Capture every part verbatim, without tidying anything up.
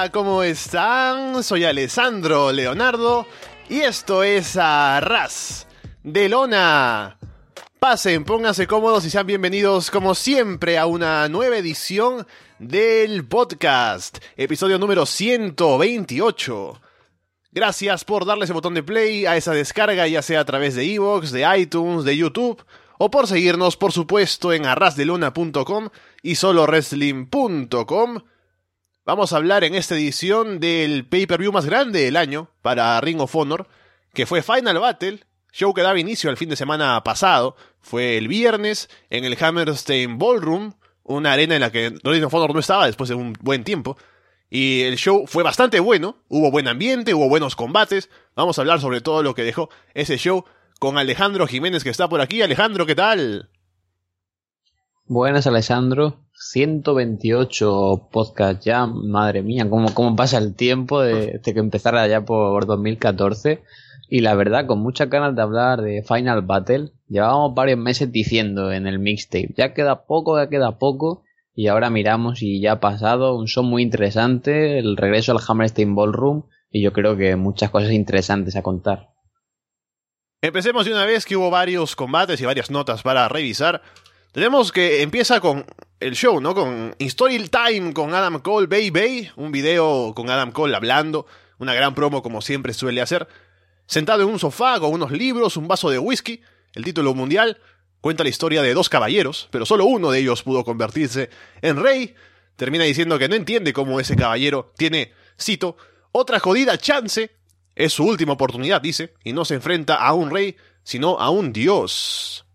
Hola, ¿cómo están? Soy Alessandro Leonardo y esto es Arras de Lona. Pasen, pónganse cómodos y sean bienvenidos como siempre a una nueva edición del podcast, episodio número ciento veintiocho. Gracias por darle ese botón de play a esa descarga, ya sea a través de iVoox, de iTunes, de YouTube, o por seguirnos, por supuesto, en arras de lona punto com y solo wrestling punto com. Vamos a hablar en esta edición del pay-per-view más grande del año para Ring of Honor, que fue Final Battle, show que daba inicio al fin de semana pasado. Fue el viernes en el Hammerstein Ballroom, una arena en la que Ring of Honor no estaba después de un buen tiempo. Y el show fue bastante bueno, hubo buen ambiente, hubo buenos combates. Vamos a hablar sobre todo lo que dejó ese show con Alejandro Jiménez, que está por aquí. Alejandro, ¿qué tal? Buenas, Alessandro. ciento veintiocho podcast ya, madre mía, cómo, cómo pasa el tiempo de, de que empezara ya por dos mil catorce. Y la verdad, con muchas ganas de hablar de Final Battle. Llevábamos varios meses diciendo en el mixtape, ya queda poco, ya queda poco. Y ahora miramos y ya ha pasado, un show muy interesante, el regreso al Hammerstein Ballroom. Y yo creo que muchas cosas interesantes a contar. Empecemos de una vez, que hubo varios combates y varias notas para revisar. Tenemos que empieza con el show, ¿no? Con Story Time con Adam Cole, Baby, un video con Adam Cole hablando, una gran promo como siempre suele hacer. Sentado en un sofá con unos libros, un vaso de whisky, el título mundial cuenta la historia de dos caballeros, pero solo uno de ellos pudo convertirse en rey. Termina diciendo que no entiende cómo ese caballero tiene, cito, otra jodida chance. Es su última oportunidad, dice, y no se enfrenta a un rey, sino a un dios.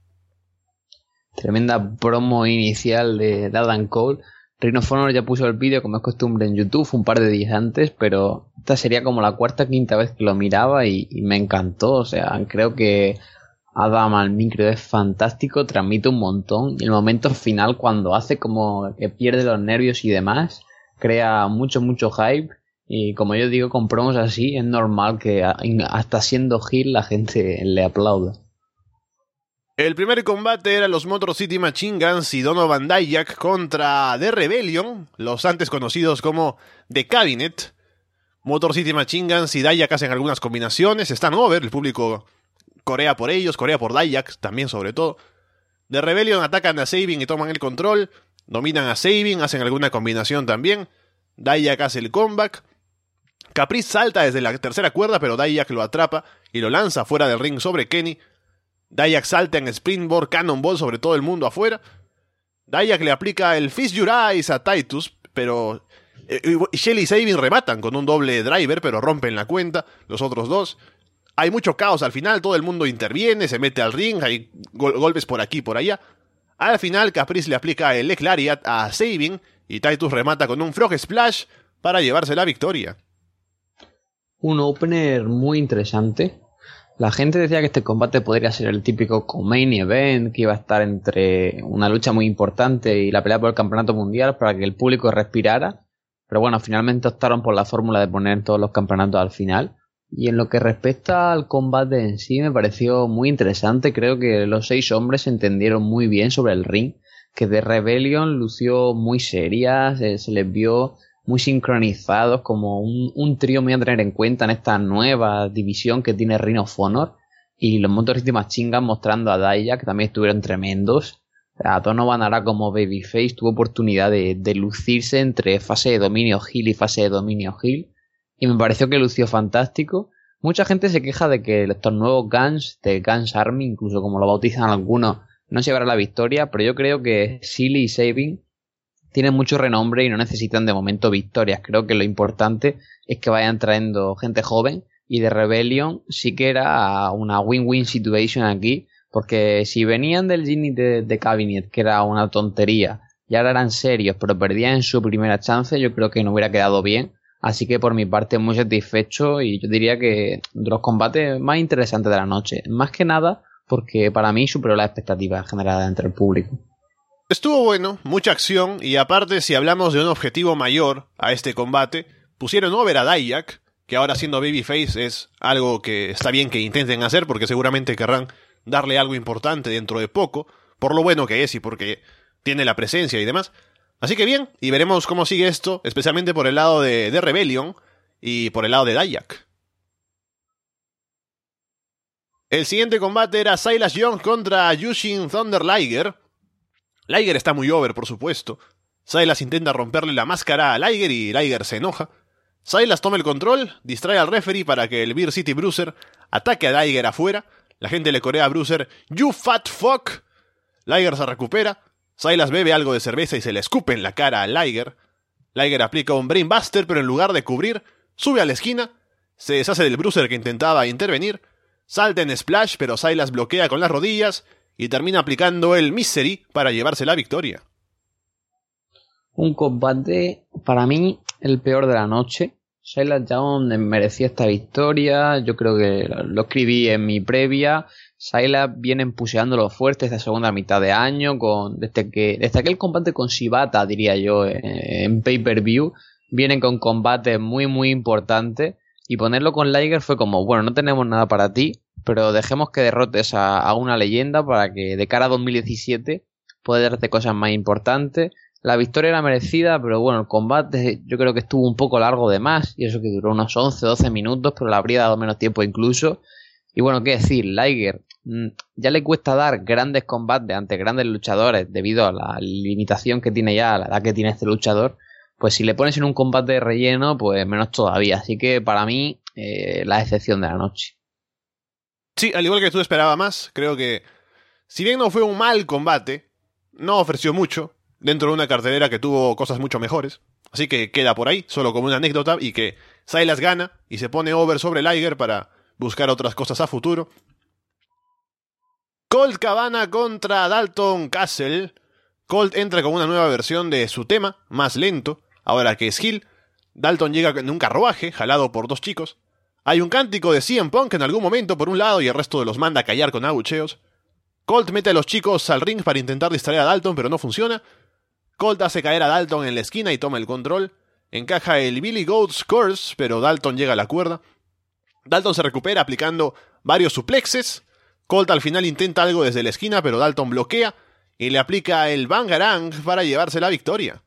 Tremenda promo inicial de Adam Cole. Ring of Honor ya puso el vídeo, como es costumbre, en YouTube un par de días antes, pero esta sería como la cuarta o quinta vez que lo miraba y, y me encantó. O sea, creo que Adam al micro es fantástico, transmite un montón. Y el momento final, cuando hace como que pierde los nervios y demás, crea mucho, mucho hype. Y como yo digo, con promos así, es normal que hasta siendo heel la gente le aplauda. El primer combate era los Motor City Machine Guns y Donovan Dijak contra The Rebellion, los antes conocidos como The Cabinet. Motor City Machine Guns y Dijak hacen algunas combinaciones, están over, el público corea por ellos, corea por Dijak también sobre todo. The Rebellion atacan a Sabin y toman el control, dominan a Sabin, hacen alguna combinación también. Dijak hace el comeback. Caprice salta desde la tercera cuerda, pero Dijak lo atrapa y lo lanza fuera del ring sobre Kenny. Dijak salta en Springboard Cannonball sobre todo el mundo afuera. Dijak le aplica el Fist Your Eyes a Titus, pero eh, Shelly y Sabin rematan con un doble driver, pero rompen la cuenta los otros dos. Hay mucho caos al final, todo el mundo interviene, se mete al ring, hay gol- golpes por aquí y por allá. Al final Caprice le aplica el Leg Lariat a Sabin y Titus remata con un Frog Splash para llevarse la victoria. Un opener muy interesante. La gente decía que este combate podría ser el típico co-main event, que iba a estar entre una lucha muy importante y la pelea por el campeonato mundial para que el público respirara. Pero bueno, finalmente optaron por la fórmula de poner todos los campeonatos al final. Y en lo que respecta al combate en sí, me pareció muy interesante. Creo que los seis hombres se entendieron muy bien sobre el ring. Que The Rebellion lució muy seria, se, se les vio muy sincronizados, como un, un trío muy a tener en cuenta en esta nueva división que tiene Ring of Honor. Y los Motor City Machine Guns mostrando a Dijak, que también estuvieron tremendos. A Donovan ahora como babyface tuvo oportunidad de, de lucirse entre fase de dominio heel y fase de dominio heel. Y me pareció que lució fantástico. Mucha gente se queja de que estos nuevos Guns, de Guns Army, incluso como lo bautizan algunos, no se llevará la victoria, pero yo creo que Silly y Sabin tienen mucho renombre y no necesitan de momento victorias. Creo que lo importante es que vayan trayendo gente joven, y de Rebellion sí que era una win-win situation aquí, porque si venían del Genie de, de Cabinet, que era una tontería, y ahora eran serios, pero perdían en su primera chance, yo creo que no hubiera quedado bien. Así que por mi parte muy satisfecho, y yo diría que de los combates más interesantes de la noche, más que nada porque para mí superó las expectativas generadas entre el público. Estuvo bueno, mucha acción, y aparte, si hablamos de un objetivo mayor a este combate, pusieron over a Dijak, que ahora siendo babyface es algo que está bien que intenten hacer, porque seguramente querrán darle algo importante dentro de poco, por lo bueno que es y porque tiene la presencia y demás. Así que bien, y veremos cómo sigue esto, especialmente por el lado de, de Rebellion y por el lado de Dijak. El siguiente combate era Silas Young contra Jushin Thunder Liger. Liger está muy over, por supuesto. Silas intenta romperle la máscara a Liger y Liger se enoja. Silas toma el control, distrae al referee para que el Beer City Bruiser ataque a Liger afuera. La gente le corea a Bruiser, "You fat fuck". Liger se recupera. Silas bebe algo de cerveza y se le escupe en la cara a Liger. Liger aplica un Brainbuster, pero en lugar de cubrir, sube a la esquina, se deshace del Bruiser que intentaba intervenir, salta en Splash, pero Silas bloquea con las rodillas y termina aplicando el Misery para llevarse la victoria. Un combate, para mí, el peor de la noche. Silas Young merecía esta victoria, yo creo que lo escribí en mi previa. Silas viene empuseándolo fuerte esta segunda mitad de año, con desde que desde aquel combate con Shibata, diría yo, eh, en pay-per-view, vienen con combates muy muy importantes, y ponerlo con Liger fue como, bueno, no tenemos nada para ti, pero dejemos que derrotes a, a una leyenda para que de cara a dos mil diecisiete puedas hacer cosas más importantes. La victoria era merecida, pero bueno, el combate yo creo que estuvo un poco largo de más, y eso que duró unos once o doce minutos, pero le habría dado menos tiempo incluso. Y bueno, qué decir, Liger mmm, ya le cuesta dar grandes combates ante grandes luchadores debido a la limitación que tiene ya, a la edad que tiene este luchador. Pues si le pones en un combate de relleno, pues menos todavía. Así que para mí, eh, la excepción de la noche. Sí, al igual que tú esperaba más, creo que si bien no fue un mal combate, no ofreció mucho dentro de una cartelera que tuvo cosas mucho mejores. Así que queda por ahí, solo como una anécdota, y que Silas gana y se pone over sobre Liger para buscar otras cosas a futuro. Colt Cabana contra Dalton Castle. Colt entra con una nueva versión de su tema, más lento, ahora que es heel. Dalton llega en un carruaje, jalado por dos chicos. Hay un cántico de C M Punk en algún momento por un lado y el resto los manda a callar con abucheos. Colt mete a los chicos al ring para intentar distraer a Dalton, pero no funciona. Colt hace caer a Dalton en la esquina y toma el control. Encaja el Billy Goat's Curse, pero Dalton llega a la cuerda. Dalton se recupera aplicando varios suplexes. Colt al final intenta algo desde la esquina, pero Dalton bloquea y le aplica el Bangarang para llevarse la victoria.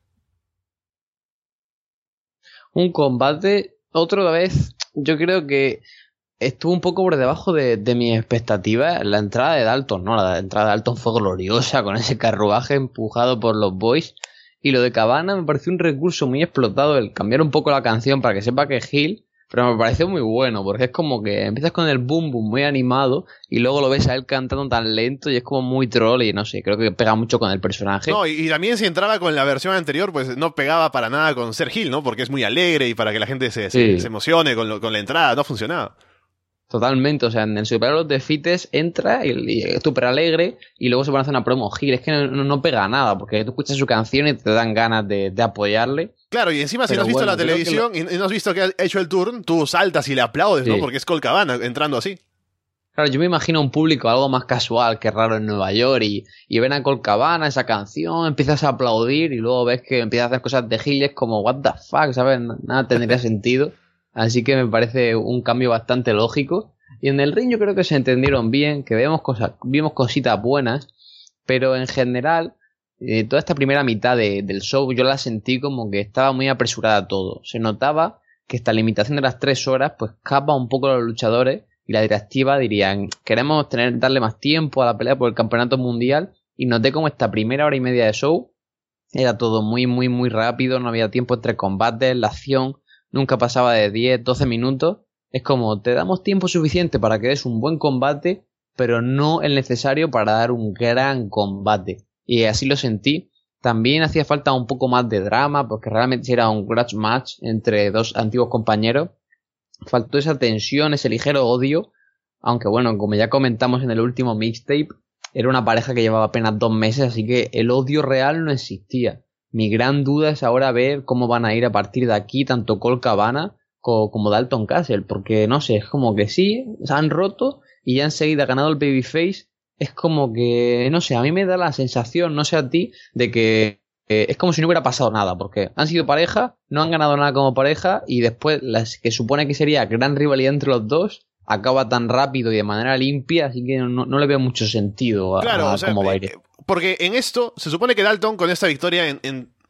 Un combate, otra vez, yo creo que estuvo un poco por debajo de, de mis expectativas. La entrada de Dalton, ¿no? La entrada de Dalton fue gloriosa con ese carruaje empujado por los boys. Y lo de Cabana me pareció un recurso muy explotado, el cambiar un poco la canción para que sepa que es heel. Pero me pareció muy bueno, porque es como que empiezas con el boom boom muy animado y luego lo ves a él cantando tan lento y es como muy troll y no sé, creo que pega mucho con el personaje. No, y, y también si entraba con la versión anterior, pues no pegaba para nada con ser heel, ¿no? Porque es muy alegre y para que la gente se, sí. se, se emocione con, lo, con la entrada, no funcionaba. Totalmente, o sea, en el Super los Defites entra y, y es súper alegre y luego se pone a hacer una promo heel, es que no, no, no pega nada, porque tú escuchas su canción y te dan ganas de, de apoyarle. Claro, y encima si no has visto bueno, la televisión lo... y no has visto que ha hecho el turn, tú saltas y le aplaudes, sí. ¿no? Porque es Colt Cabana entrando así. Claro, yo me imagino un público algo más casual que raro en Nueva York y, y ven a Colt Cabana, esa canción, empiezas a aplaudir y luego ves que empieza a hacer cosas de heel, es como what the fuck, ¿sabes? Nada tendría sentido. Así que me parece un cambio bastante lógico. Y en el ring yo creo que se entendieron bien, que vemos cosas, vimos cositas buenas, pero en general, eh, toda esta primera mitad de, del show yo la sentí como que estaba muy apresurada todo. Se notaba que esta limitación de las tres horas pues capa un poco a los luchadores y la directiva dirían, queremos tener darle más tiempo a la pelea por el campeonato mundial, y noté como esta primera hora y media de show era todo muy muy muy rápido, no había tiempo entre combates, la acción nunca pasaba de diez doce minutos. Es como, te damos tiempo suficiente para que des un buen combate, pero no el necesario para dar un gran combate. Y así lo sentí. También hacía falta un poco más de drama, porque realmente era un grudge match entre dos antiguos compañeros. Faltó esa tensión, ese ligero odio, aunque bueno, como ya comentamos en el último mixtape, era una pareja que llevaba apenas dos meses, así que el odio real no existía. Mi gran duda es ahora ver cómo van a ir a partir de aquí tanto Colt Cabana como Dalton Castle, porque no sé, es como que sí, se han roto y ya enseguida ha ganado el babyface. Es como que, no sé, a mí me da la sensación, no sé a ti, de que eh, es como si no hubiera pasado nada, porque han sido pareja, no han ganado nada como pareja y después las que supone que sería gran rivalidad entre los dos acaba tan rápido y de manera limpia, así que no, no le veo mucho sentido a, claro, a o sea, cómo va a ir. Porque en esto se supone que Dalton con esta victoria en, en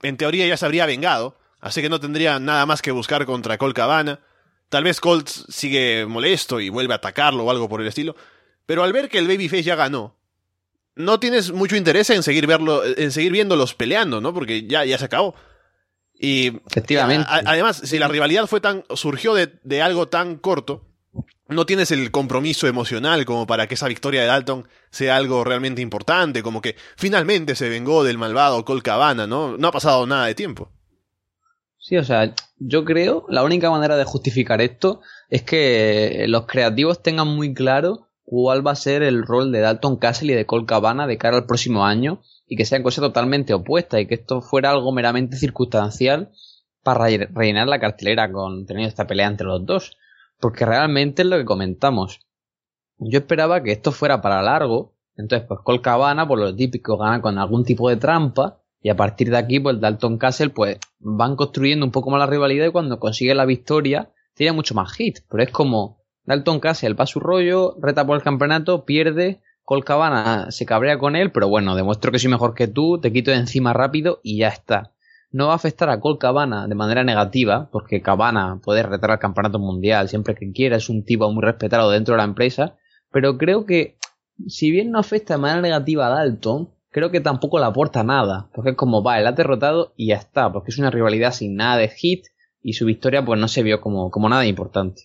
en teoría ya se habría vengado, así que no tendría nada más que buscar contra Colt Cabana. Tal vez Colt sigue molesto y vuelve a atacarlo o algo por el estilo, pero al ver que el babyface ya ganó, no tienes mucho interés en seguir verlo, en seguir viéndolos peleando, ¿no? Porque ya, ya se acabó. Y efectivamente. A, a, además, si la rivalidad fue tan, surgió de, de algo tan corto, no tienes el compromiso emocional como para que esa victoria de Dalton sea algo realmente importante, como que finalmente se vengó del malvado Colt Cabana, ¿no? No ha pasado nada de tiempo. Sí, o sea, yo creo la única manera de justificar esto es que los creativos tengan muy claro cuál va a ser el rol de Dalton Castle y de Colt Cabana de cara al próximo año y que sean cosas totalmente opuestas y que esto fuera algo meramente circunstancial para rellenar la cartelera con teniendo esta pelea entre los dos. Porque realmente es lo que comentamos. Yo esperaba que esto fuera para largo, entonces pues Colt Cabana, por lo típico, gana con algún tipo de trampa y a partir de aquí pues Dalton Castle pues van construyendo un poco más la rivalidad y cuando consigue la victoria tiene mucho más hit, pero es como Dalton Castle va a su rollo, reta por el campeonato, pierde, Colt Cabana se cabrea con él, pero bueno, demuestro que soy mejor que tú, te quito de encima rápido y ya está. No va a afectar a Colt Cabana de manera negativa, porque Cabana puede retar al campeonato mundial siempre que quiera, es un tipo muy respetado dentro de la empresa, pero creo que si bien no afecta de manera negativa a Dalton, creo que tampoco le aporta nada, porque es como, va, él ha derrotado y ya está, porque es una rivalidad sin nada de hit y su victoria pues no se vio como, como nada importante.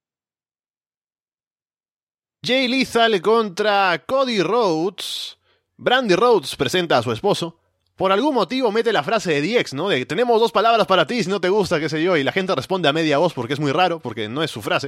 Jay Lethal contra Cody Rhodes. Brandy Rhodes presenta a su esposo. Por algún motivo mete la frase de D X, ¿no? De tenemos dos palabras para ti si no te gusta, qué sé yo, y la gente responde a media voz porque es muy raro, porque no es su frase.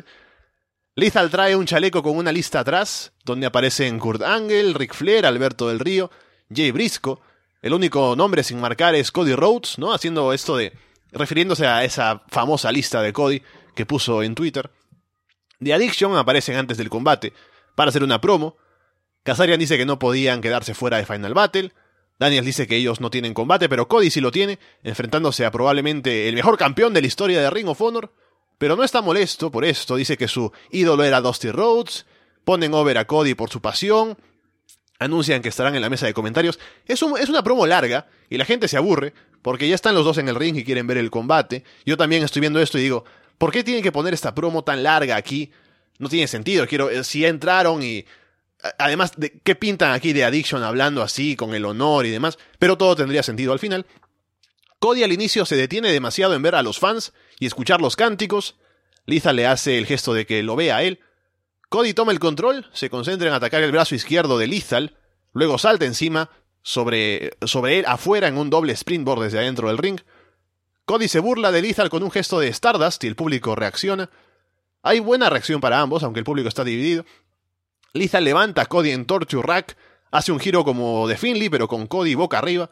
Lethal trae un chaleco con una lista atrás, donde aparecen Kurt Angle, Ric Flair, Alberto del Río, Jay Briscoe. El único nombre sin marcar es Cody Rhodes, ¿no? Haciendo esto de... refiriéndose a esa famosa lista de Cody que puso en Twitter. The Addiction aparecen antes del combate para hacer una promo. Kazarian dice que no podían quedarse fuera de Final Battle. Daniels dice que ellos no tienen combate, pero Cody sí lo tiene, enfrentándose a probablemente el mejor campeón de la historia de Ring of Honor. Pero no está molesto por esto, dice que su ídolo era Dusty Rhodes. Ponen over a Cody por su pasión. Anuncian que estarán en la mesa de comentarios. Es, un, es una promo larga y la gente se aburre porque ya están los dos en el ring y quieren ver el combate. Yo también estoy viendo esto y digo, ¿por qué tienen que poner esta promo tan larga aquí? No tiene sentido. Quiero, si ya entraron y... Además, de, ¿qué pintan aquí de Addiction hablando así, con el honor y demás? Pero todo tendría sentido al final. Cody al inicio se detiene demasiado en ver a los fans y escuchar los cánticos. Lethal le hace el gesto de que lo vea a él. Cody toma el control, se concentra en atacar el brazo izquierdo de Lethal, luego salta encima, sobre, sobre él afuera en un doble springboard desde adentro del ring. Cody se burla de Lethal con un gesto de Stardust y el público reacciona. Hay buena reacción para ambos, aunque el público está dividido. Lethal levanta a Cody en Torture Rack, hace un giro como de Finlay, pero con Cody boca arriba.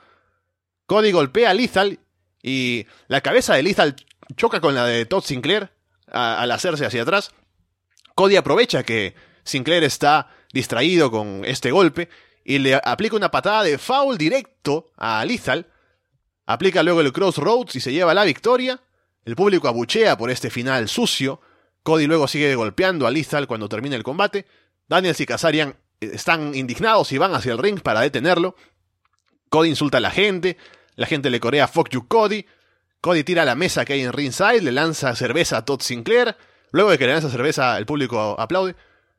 Cody golpea a Lethal y la cabeza de Lethal choca con la de Todd Sinclair a, al hacerse hacia atrás. Cody aprovecha que Sinclair está distraído con este golpe y le aplica una patada de foul directo a Lethal. Aplica luego el Crossroads y se lleva la victoria. El público abuchea por este final sucio. Cody luego sigue golpeando a Lethal cuando termina el combate. Daniels y Kazarian están indignados y van hacia el ring para detenerlo. Cody insulta a la gente. La gente le corea "Fuck you, Cody". Cody tira la mesa que hay en ringside, le lanza cerveza a Todd Sinclair. Luego de que le lanza cerveza, el público aplaude.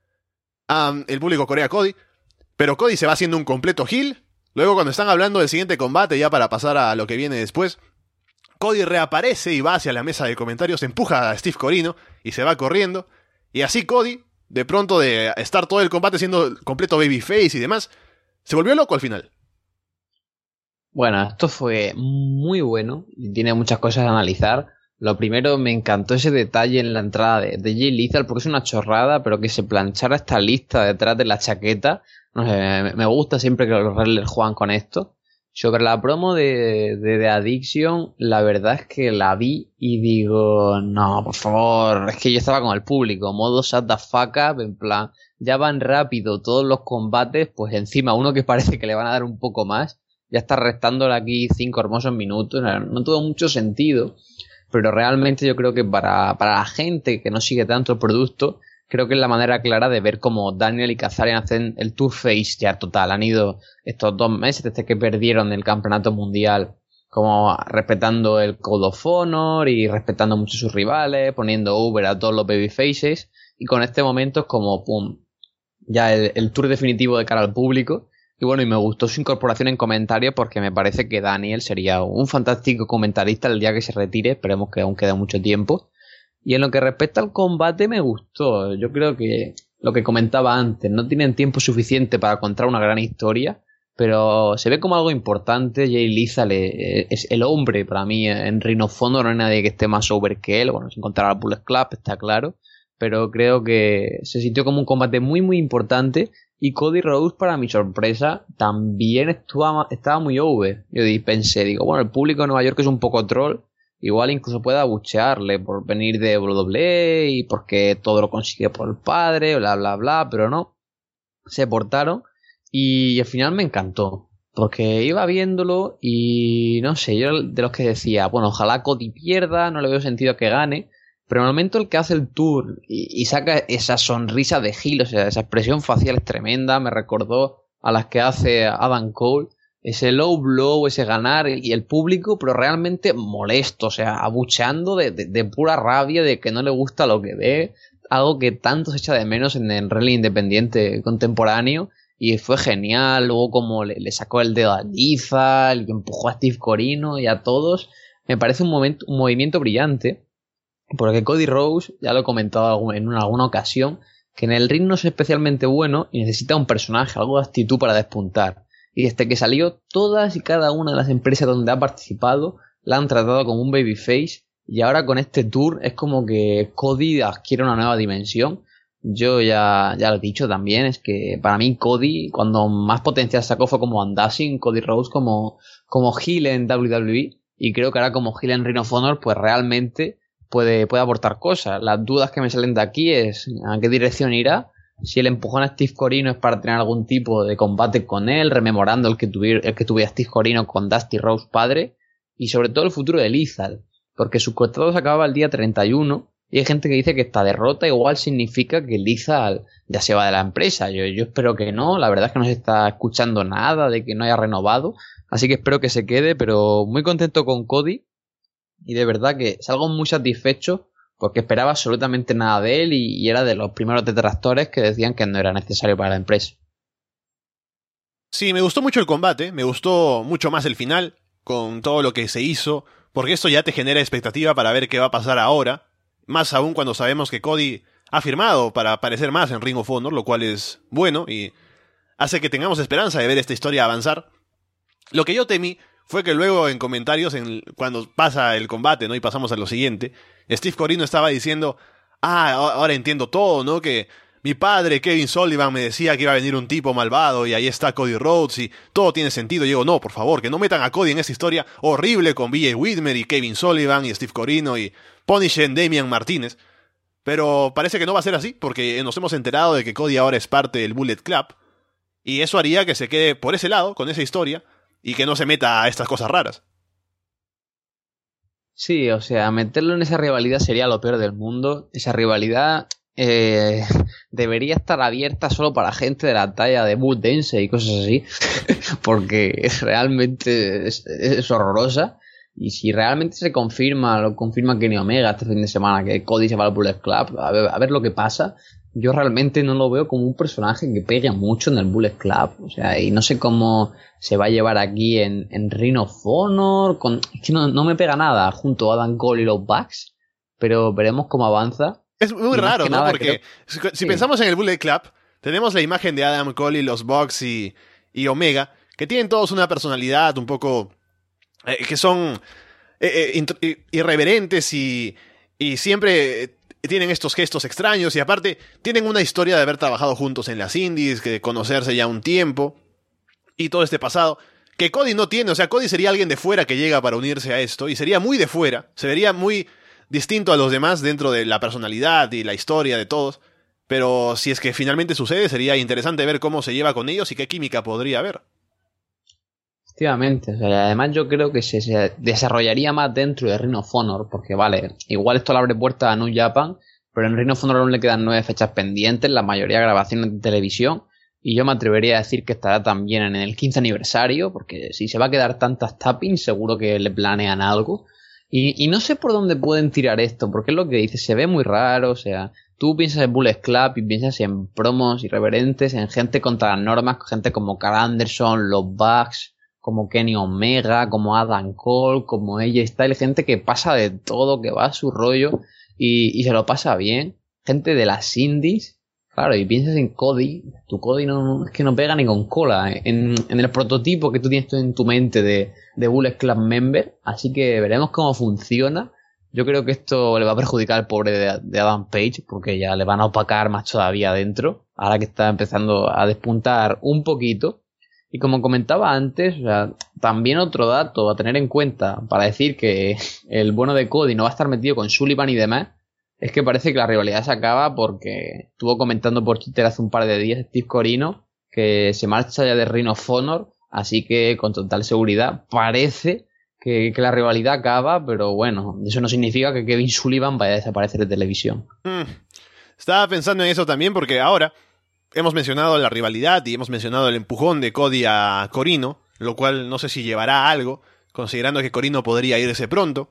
Um, el público corea a Cody. Pero Cody se va haciendo un completo heel. Luego, cuando están hablando del siguiente combate, ya para pasar a lo que viene después, Cody reaparece y va hacia la mesa de comentarios, empuja a Steve Corino y se va corriendo. Y así Cody, de pronto de estar todo el combate siendo completo babyface y demás, se volvió loco al final. Bueno, esto fue muy bueno y tiene muchas cosas a analizar. Lo primero, me encantó ese detalle en la entrada de, de Jay Lethal, porque es una chorrada, pero que se planchara esta lista detrás de la chaqueta. No sé, me, me gusta siempre que los wrestlers juegan con esto. Sobre la promo de, de The Addiction, la verdad es que la vi y digo, no, por favor, es que yo estaba con el público, modo shut the fuck up, en plan, ya van rápido todos los combates, pues encima uno que parece que le van a dar un poco más, ya está restándole aquí cinco hermosos minutos, no, no tuvo mucho sentido, pero realmente yo creo que para, para la gente que no sigue tanto el producto, creo que es la manera clara de ver cómo Daniel y Kazarian hacen el tour face ya total. Han ido estos dos meses desde que perdieron el campeonato mundial como respetando el Code of Honor y respetando mucho a sus rivales, poniendo over a todos los babyfaces, y con este momento es como, pum, ya el, el tour definitivo de cara al público. Y bueno, y me gustó su incorporación en comentarios porque me parece que Daniel sería un fantástico comentarista el día que se retire, esperemos que aún quede mucho tiempo. Y en lo que respecta al combate me gustó, yo creo que lo que comentaba antes, no tienen tiempo suficiente para contar una gran historia, pero se ve como algo importante. Jay Lethal es el hombre para mí en Ring of Honor, no hay nadie que esté más over que él, bueno, sin contar al Bullet Club, está claro, pero creo que se sintió como un combate muy muy importante. Y Cody Rhodes, para mi sorpresa, también estaba, estaba muy over. Yo pensé, digo, bueno, el público de Nueva York es un poco troll, igual incluso puede abuchearle por venir de W W E y porque todo lo consigue por el padre, bla bla bla, pero no, se portaron. Y al final me encantó, porque iba viéndolo y no sé, yo de los que decía, bueno, ojalá Cody pierda, no le veo sentido a que gane, pero en el momento en el que hace el tour y, y saca esa sonrisa de Gil, o sea, esa expresión facial es tremenda, me recordó a las que hace Adam Cole, ese low blow, ese ganar y el público, pero realmente molesto, o sea, abucheando de, de, de pura rabia, de que no le gusta lo que ve, algo que tanto se echa de menos en el rally independiente contemporáneo. Y fue genial, luego como le, le sacó el dedo a Lethal y empujó a Steve Corino y a todos. Me parece un, momento, un movimiento brillante, porque Cody Rhodes, ya lo he comentado en alguna ocasión, que en el ring no es especialmente bueno y necesita un personaje, algo de actitud para despuntar. Y desde que salió, todas y cada una de las empresas donde ha participado la han tratado como un babyface, y ahora con este tour es como que Cody adquiere una nueva dimensión. Yo ya, ya lo he dicho también, es que para mí Cody, cuando más potencial sacó fue como Andasing, Cody Rhodes como, como heel en W W E, y creo que ahora como heel en Ring of Honor, pues realmente puede, puede aportar cosas. Las dudas que me salen de aquí es a qué dirección irá, si el empujón a Steve Corino es para tener algún tipo de combate con él, rememorando el que tuviera, el que tuviera Steve Corino con Dusty Rhodes padre, y sobre todo el futuro de Lethal, porque su contrato se acababa el día treinta y uno, y hay gente que dice que esta derrota igual significa que Lethal ya se va de la empresa. Yo, yo espero que no, la verdad es que no se está escuchando nada de que no haya renovado, así que espero que se quede, pero muy contento con Cody, y de verdad que salgo muy satisfecho porque esperaba absolutamente nada de él y, y era de los primeros detractores que decían que no era necesario para la empresa. Sí, me gustó mucho el combate, me gustó mucho más el final, con todo lo que se hizo, porque esto ya te genera expectativa para ver qué va a pasar ahora. Más aún cuando sabemos que Cody ha firmado para aparecer más en Ring of Honor, lo cual es bueno y hace que tengamos esperanza de ver esta historia avanzar. Lo que yo temí fue que luego en comentarios, en, cuando pasa el combate, ¿no? Y pasamos a lo siguiente, Steve Corino estaba diciendo, ah, ahora entiendo todo, ¿no? Que mi padre, Kevin Sullivan, me decía que iba a venir un tipo malvado y ahí está Cody Rhodes y todo tiene sentido. Y digo, no, por favor, que no metan a Cody en esta historia horrible con B J Whitmer y Kevin Sullivan y Steve Corino y Punisher Damian Martínez. Pero parece que no va a ser así, porque nos hemos enterado de que Cody ahora es parte del Bullet Club, y eso haría que se quede por ese lado, con esa historia, y que no se meta a estas cosas raras. Sí, o sea, meterlo en esa rivalidad sería lo peor del mundo. Esa rivalidad eh, debería estar abierta solo para gente de la talla de Bull Dance y cosas así, porque es realmente es, es horrorosa. Y si realmente se confirma, lo confirma Kenny Omega este fin de semana, que Cody se va al Bullet Club, a ver, a ver lo que pasa. Yo realmente no lo veo como un personaje que pegue mucho en el Bullet Club. O sea, y no sé cómo se va a llevar aquí en, en Ring of Honor. Con, es que no, no me pega nada junto a Adam Cole y los Bucks, pero veremos cómo avanza. Es muy y raro, ¿no? Nada, porque creo... si sí. pensamos en el Bullet Club, tenemos la imagen de Adam Cole y los Bucks y, y Omega, que tienen todos una personalidad un poco... Eh, que son eh, eh, irreverentes y, y siempre tienen estos gestos extraños y aparte tienen una historia de haber trabajado juntos en las indies, de conocerse ya un tiempo y todo este pasado que Cody no tiene. O sea, Cody sería alguien de fuera que llega para unirse a esto y sería muy de fuera, se vería muy distinto a los demás dentro de la personalidad y la historia de todos, pero si es que finalmente sucede sería interesante ver cómo se lleva con ellos y qué química podría haber. Efectivamente, o sea, además yo creo que se, se desarrollaría más dentro de Ring of Honor, porque vale, igual esto le abre puertas a New Japan, pero en Ring of Honor aún le quedan nueve fechas pendientes, la mayoría grabaciones de televisión, y yo me atrevería a decir que estará también en el quince aniversario, porque si se va a quedar tantas tappings, seguro que le planean algo. Y, y no sé por dónde pueden tirar esto, porque es lo que dice, se ve muy raro, o sea, tú piensas en Bullet Club y piensas en promos irreverentes, en gente contra las normas, gente como Carl Anderson, los Bucks, como Kenny Omega, como Adam Cole, como A J Styles, gente que pasa de todo, que va a su rollo y, y se lo pasa bien, gente de las indies. Claro, y piensas en Cody, tu Cody no, no es que no pega ni con cola, ¿eh? en, en el prototipo que tú tienes en tu mente de, de Bullet Club Member, así que veremos cómo funciona. Yo creo que esto le va a perjudicar al pobre de, de Adam Page, porque ya le van a opacar más todavía adentro, ahora que está empezando a despuntar un poquito. Y como comentaba antes, o sea, también otro dato a tener en cuenta para decir que el bueno de Cody no va a estar metido con Sullivan y demás, es que parece que la rivalidad se acaba porque estuvo comentando por Twitter hace un par de días Steve Corino que se marcha ya de Ring of Honor, así que con total seguridad parece que, que la rivalidad acaba, pero bueno, eso no significa que Kevin Sullivan vaya a desaparecer de televisión. Mm. Estaba pensando en eso también porque ahora hemos mencionado la rivalidad y hemos mencionado el empujón de Cody a Corino, lo cual no sé si llevará a algo, considerando que Corino podría irse pronto.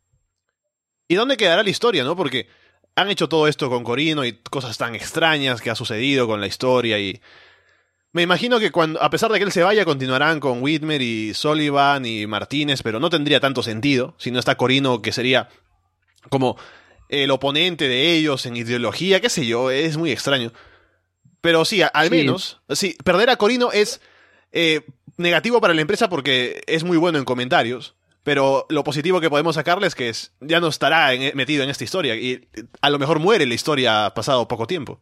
¿Y dónde quedará la historia, no? Porque han hecho todo esto con Corino y cosas tan extrañas que ha sucedido con la historia y... Me imagino que cuando, a pesar de que él se vaya, continuarán con Whitmer y Sullivan y Martínez, pero no tendría tanto sentido si no está Corino, que sería como el oponente de ellos en ideología, qué sé yo, es muy extraño. Pero sí, al Sí. menos, sí, perder a Corino es eh, negativo para la empresa porque es muy bueno en comentarios. Pero lo positivo que podemos sacarle es que es, ya no estará en, metido en esta historia. Y a lo mejor muere la historia pasado poco tiempo.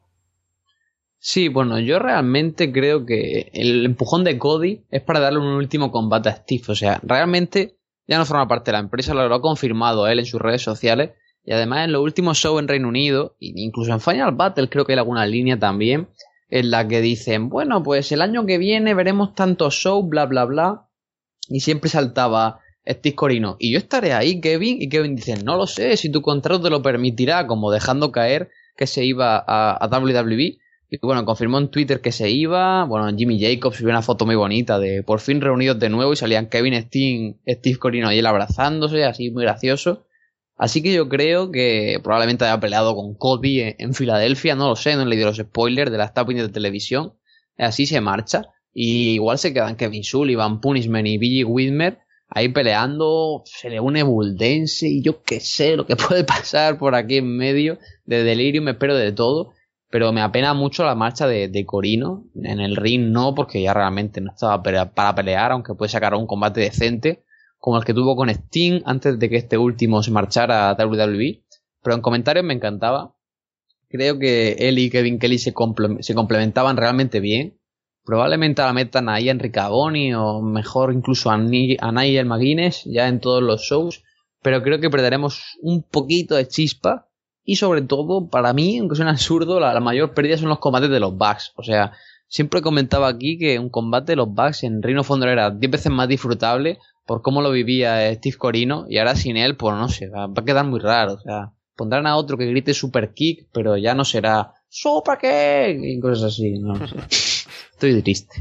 Sí, bueno, yo realmente creo que el empujón de Cody es para darle un último combate a Steve. O sea, realmente ya no forma parte de la empresa, lo, lo ha confirmado él en sus redes sociales. Y además en los últimos shows en Reino Unido, e incluso en Final Battle creo que hay alguna línea también, en la que dicen, bueno, pues el año que viene veremos tantos shows, bla, bla, bla. Y siempre saltaba Steve Corino, y yo estaré ahí, Kevin. Y Kevin dice, no lo sé, si tu contrato te lo permitirá, como dejando caer que se iba a, a W W E. Y bueno, confirmó en Twitter que se iba. Bueno, Jimmy Jacobs subió una foto muy bonita de por fin reunidos de nuevo y salían Kevin Steen, Steve Corino y él abrazándose, así muy gracioso. Así que yo creo que probablemente haya peleado con Cody en, en Filadelfia, no lo sé, no he leído los spoilers de las tappings de televisión. Así se marcha. Y igual se quedan Kevin Sullivan, Punishment y Billy Whitmer ahí peleando. Se le une Buldense y yo qué sé lo que puede pasar por aquí en medio. De Delirium me espero de todo. Pero me apena mucho la marcha de, de Corino. En el ring no, porque ya realmente no estaba para pelear, aunque puede sacar un combate decente, como el que tuvo con Sting antes de que este último se marchara a W W E. Pero en comentarios me encantaba. Creo que él y Kevin Kelly se, comple- se complementaban realmente bien. Probablemente la metan ahí a Enrique Aboni o mejor incluso a, Ni- a Nigel McGuinness ya en todos los shows. Pero creo que perderemos un poquito de chispa. Y sobre todo, para mí, aunque suena absurdo, la, la mayor pérdida son los combates de los Bucks. O sea, siempre comentaba aquí que un combate de los Bucks en Ring of Honor era diez veces más disfrutable por cómo lo vivía Steve Corino. Y ahora sin él, pues no sé, va, va a quedar muy raro. O sea, pondrán a otro que grite Super Kick, pero ya no será Super Kick y cosas así. No, no sé. Estoy triste.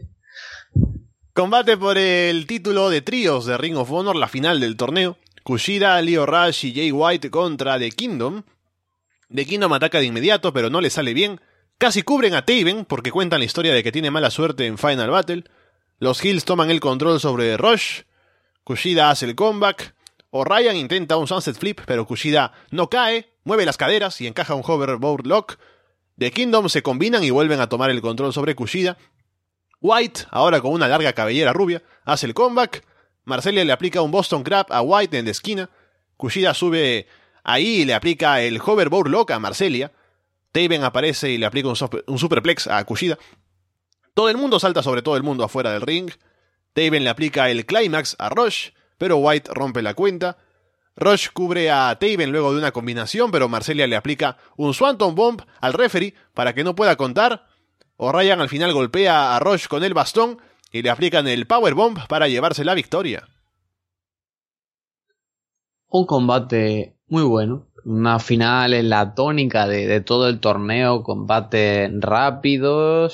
Combate por el título de tríos de Ring of Honor, la final del torneo. Kushida, Lio Rush y Jay White contra The Kingdom. The Kingdom ataca de inmediato, pero no le sale bien. Casi cubren a Taven, porque cuentan la historia de que tiene mala suerte en Final Battle. Los Heels toman el control sobre Rush. Kushida hace el comeback. O'Ryan intenta un Sunset Flip, pero Kushida no cae, mueve las caderas y encaja un Hoverboard Lock. The Kingdom se combinan y vuelven a tomar el control sobre Kushida. White, ahora con una larga cabellera rubia, hace el comeback. Marcelia le aplica un Boston Crab a White en la esquina. Kushida sube ahí y le aplica el Hoverboard Lock a Marcelia. Taven aparece y le aplica un, super, un Superplex a Kushida. Todo el mundo salta sobre todo el mundo afuera del ring. Taven le aplica el Climax a Rush, pero White rompe la cuenta. Rush cubre a Taven luego de una combinación, pero Marcelia le aplica un Swanton Bomb al referee para que no pueda contar. O'Ryan al final golpea a Rush con el bastón y le aplican el Powerbomb para llevarse la victoria. Un combate muy bueno. Una final en la tónica de, de todo el torneo. Combates rápidos,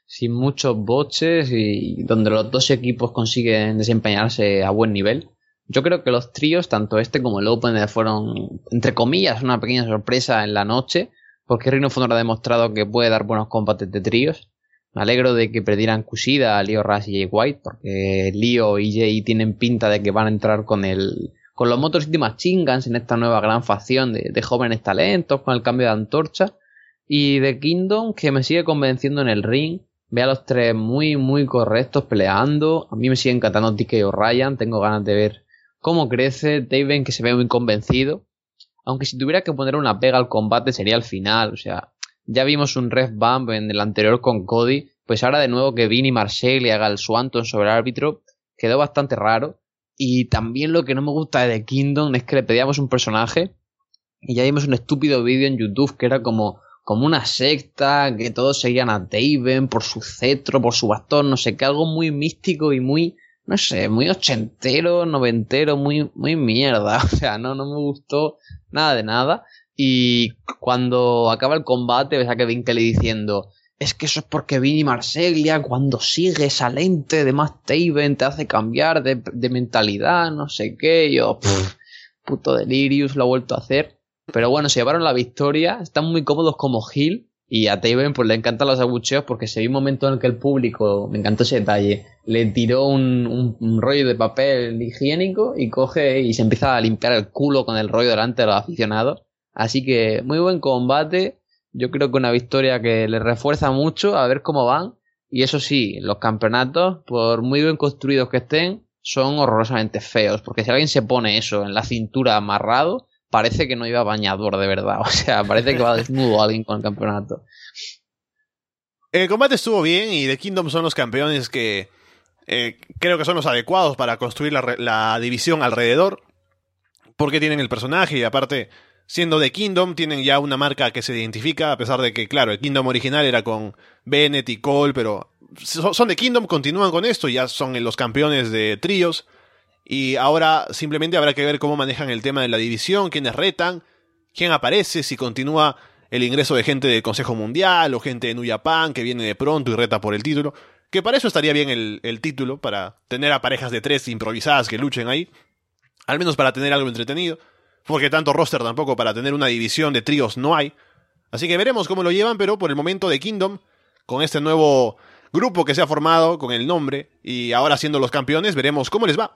sin muchos boches y donde los dos equipos consiguen desempeñarse a buen nivel. Yo creo que los tríos, tanto este como el Opener, fueron, entre comillas, una pequeña sorpresa en la noche, porque Ring of Honor ha demostrado que puede dar buenos combates de tríos. Me alegro de que perdieran Kushida, Lio Rush y Jay White, porque Lio y Jay tienen pinta de que van a entrar con el con los Motor City Machine Guns en esta nueva gran facción de, de jóvenes talentos, con el cambio de antorcha. Y de Kingdom, que me sigue convenciendo en el ring. Ve a los tres muy, muy correctos peleando. A mí me sigue encantando T K O'Ryan. Tengo ganas de ver cómo crece. Taven, que se ve muy convencido. Aunque si tuviera que poner una pega al combate sería al final. O sea, ya vimos un ref bump en el anterior con Cody. Pues ahora de nuevo que Vinny Marshall le haga el Swanton sobre el árbitro. Quedó bastante raro. Y también lo que no me gusta de The Kingdom es que le pedíamos un personaje. Y ya vimos un estúpido vídeo en YouTube que era como... como una secta, que todos seguían a Taven por su cetro, por su bastón, no sé qué, algo muy místico y muy, no sé, muy ochentero, noventero, muy, muy mierda. O sea, no, no me gustó nada de nada. Y cuando acaba el combate, ves a Kevin Kelly diciendo, es que eso es porque Vinny Marseglia, cuando sigue esa lente de más Taven, te hace cambiar de, de mentalidad, no sé qué. Y yo, pff, puto Delirious lo ha vuelto a hacer. Pero bueno, se llevaron la victoria, están muy cómodos como heel y a Taven pues le encantan los abucheos porque se vio un momento en el que el público, me encantó ese detalle, le tiró un, un, un rollo de papel higiénico y coge y se empieza a limpiar el culo con el rollo delante de los aficionados. Así que muy buen combate, yo creo que una victoria que les refuerza mucho, a ver cómo van. Y eso sí, los campeonatos, por muy bien construidos que estén, son horrorosamente feos, porque si alguien se pone eso en la cintura amarrado, parece que no iba bañador de verdad. O sea, parece que va desnudo alguien con el campeonato. El combate estuvo bien y The Kingdom son los campeones que eh, creo que son los adecuados para construir la, la división alrededor. Porque tienen el personaje y aparte, siendo The Kingdom, tienen ya una marca que se identifica, a pesar de que, claro, el Kingdom original era con Bennett y Cole, pero son The Kingdom, continúan con esto y ya son los campeones de tríos. Y ahora simplemente habrá que ver cómo manejan el tema de la división, quiénes retan, quién aparece, si continúa el ingreso de gente del Consejo Mundial o gente de New Japan que viene de pronto y reta por el título. Que para eso estaría bien el, el título, para tener a parejas de tres improvisadas que luchen ahí. Al menos para tener algo entretenido. Porque tanto roster tampoco para tener una división de tríos no hay. Así que veremos cómo lo llevan, pero por el momento The Kingdom, con este nuevo grupo que se ha formado, con el nombre, y ahora siendo los campeones, veremos cómo les va.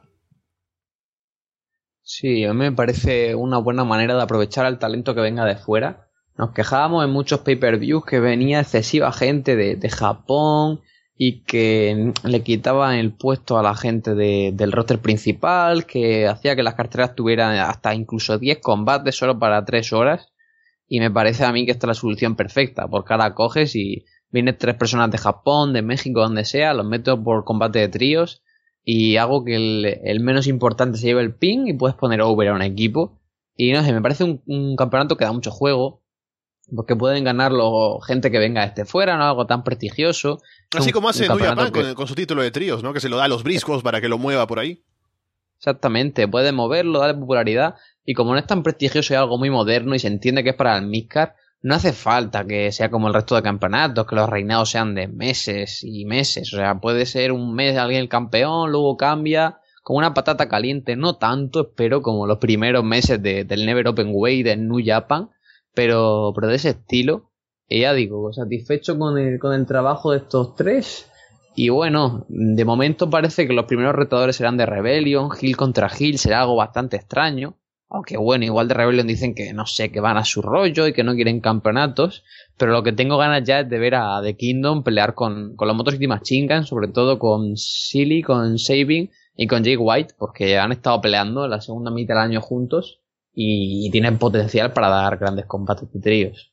Sí, a mí me parece una buena manera de aprovechar al talento que venga de fuera. Nos quejábamos en muchos pay-per-views que venía excesiva gente de, de Japón y que le quitaban el puesto a la gente de, del roster principal, que hacía que las carteras tuvieran hasta incluso diez combates solo para tres horas. Y me parece a mí que esta es la solución perfecta, porque ahora coges y vienen tres personas de Japón, de México, donde sea, los meto por combate de tríos y hago que el, el menos importante se lleve el pin y puedes poner over a un equipo. Y no sé, me parece un, un campeonato que da mucho juego, porque pueden ganarlo gente que venga desde fuera, no algo tan prestigioso. Así un, como hace New Japan que... con, con su título de tríos, ¿no? Que se lo da a los briscos para que lo mueva por ahí. Exactamente, puede moverlo, darle popularidad, y como no es tan prestigioso y algo muy moderno y se entiende que es para el midcard, no hace falta que sea como el resto de campeonatos, que los reinados sean de meses y meses. O sea, puede ser un mes alguien el campeón, luego cambia, como una patata caliente, no tanto, espero, como los primeros meses de, del Never Open Weight de New Japan, pero, pero de ese estilo. Y ya digo, satisfecho con el, con el trabajo de estos tres. Y bueno, de momento parece que los primeros retadores serán de Rebellion, Heel contra Heel, será algo bastante extraño. Aunque bueno, igual de Rebellion dicen que no sé, que van a su rollo y que no quieren campeonatos. Pero lo que tengo ganas ya es de ver a The Kingdom pelear con, con los Motor City Machine Guns, sobre todo con Silly, con Sabin y con Jay White, porque han estado peleando la segunda mitad del año juntos y, y tienen potencial para dar grandes combates de tríos.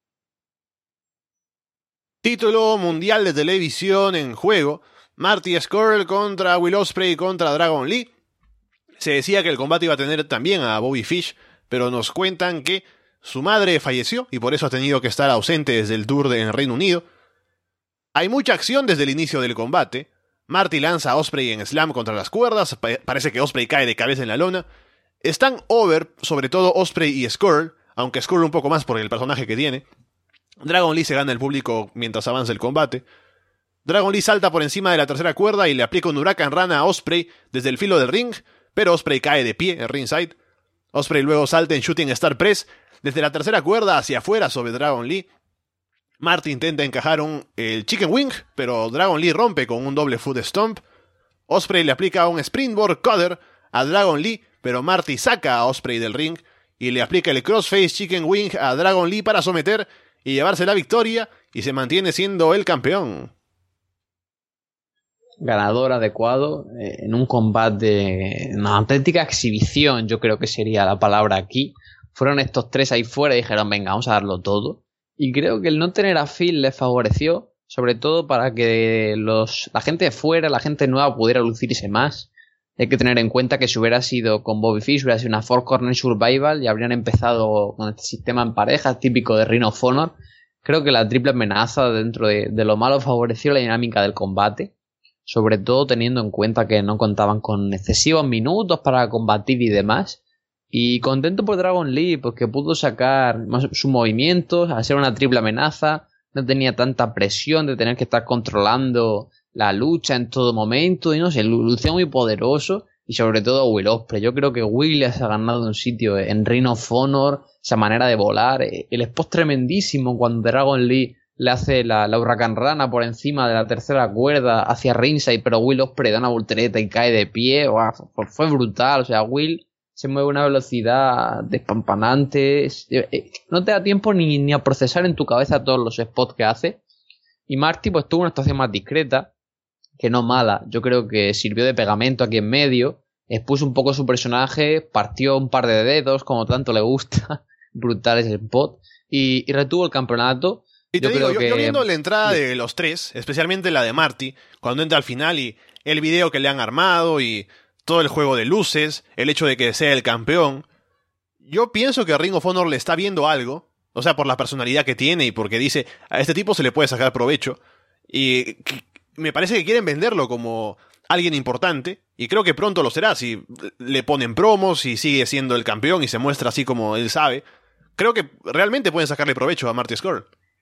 Título mundial de televisión en juego. Marty Scurll contra Will Ospreay contra Dragon Lee. Se decía que el combate iba a tener también a Bobby Fish, pero nos cuentan que su madre falleció y por eso ha tenido que estar ausente desde el tour de, en Reino Unido. Hay mucha acción desde el inicio del combate. Marty lanza a Ospreay en slam contra las cuerdas, pa- parece que Ospreay cae de cabeza en la lona. Están over, sobre todo Ospreay y Scurll, aunque Scurll un poco más por el personaje que tiene. Dragon Lee se gana el público mientras avanza el combate. Dragon Lee salta por encima de la tercera cuerda y le aplica un Huracán Rana a Ospreay desde el filo del ring, pero Ospreay cae de pie en ringside. Ospreay luego salta en Shooting Star Press desde la tercera cuerda hacia afuera sobre Dragon Lee. Marty intenta encajar un, el Chicken Wing, pero Dragon Lee rompe con un doble foot stomp. Ospreay le aplica un Springboard Cutter a Dragon Lee, pero Marty saca a Ospreay del ring y le aplica el Crossface Chicken Wing a Dragon Lee para someter y llevarse la victoria, y se mantiene siendo el campeón. Ganador adecuado eh, en un combate, una auténtica exhibición, yo creo que sería la palabra aquí. Fueron estos tres ahí fuera y dijeron, venga, vamos a darlo todo. Y creo que el no tener a Phil les favoreció, sobre todo para que los, la gente de fuera, la gente nueva pudiera lucirse más. Hay que tener en cuenta que si hubiera sido con Bobby Fish, hubiera sido una Four Corner Survival y habrían empezado con este sistema en parejas típico de Ring of Honor. Creo que la triple amenaza dentro de, de lo malo favoreció la dinámica del combate. Sobre todo teniendo en cuenta que no contaban con excesivos minutos para combatir y demás. Y contento por Dragon Lee, porque pudo sacar sus movimientos, hacer una triple amenaza, no tenía tanta presión de tener que estar controlando la lucha en todo momento, y no sé, lució muy poderoso, y sobre todo Will Ospreay. Yo creo que Will les ha ganado un sitio en Ring of Honor, esa manera de volar, el spot tremendísimo cuando Dragon Lee le hace la, la Huracán Rana por encima de la tercera cuerda hacia ringside, pero Will Ospreay da una voltereta y cae de pie. Wow, fue brutal. O sea, Will se mueve a una velocidad despampanante. No te da tiempo ni, ni a procesar en tu cabeza todos los spots que hace. Y Marty pues tuvo una actuación más discreta, que no mala. Yo creo que sirvió de pegamento aquí en medio. Expuso un poco su personaje, partió un par de dedos, como tanto le gusta. Brutal ese spot. Y, y retuvo el campeonato. Y te yo digo, creo yo, que... yo viendo la entrada de los tres, especialmente la de Marty, cuando entra al final y el video que le han armado y todo el juego de luces, el hecho de que sea el campeón, yo pienso que Ring of Honor le está viendo algo, o sea, por la personalidad que tiene y porque dice, a este tipo se le puede sacar provecho, y me parece que quieren venderlo como alguien importante, y creo que pronto lo será, si le ponen promos y sigue siendo el campeón y se muestra así como él sabe. Creo que realmente pueden sacarle provecho a Marty Scurll.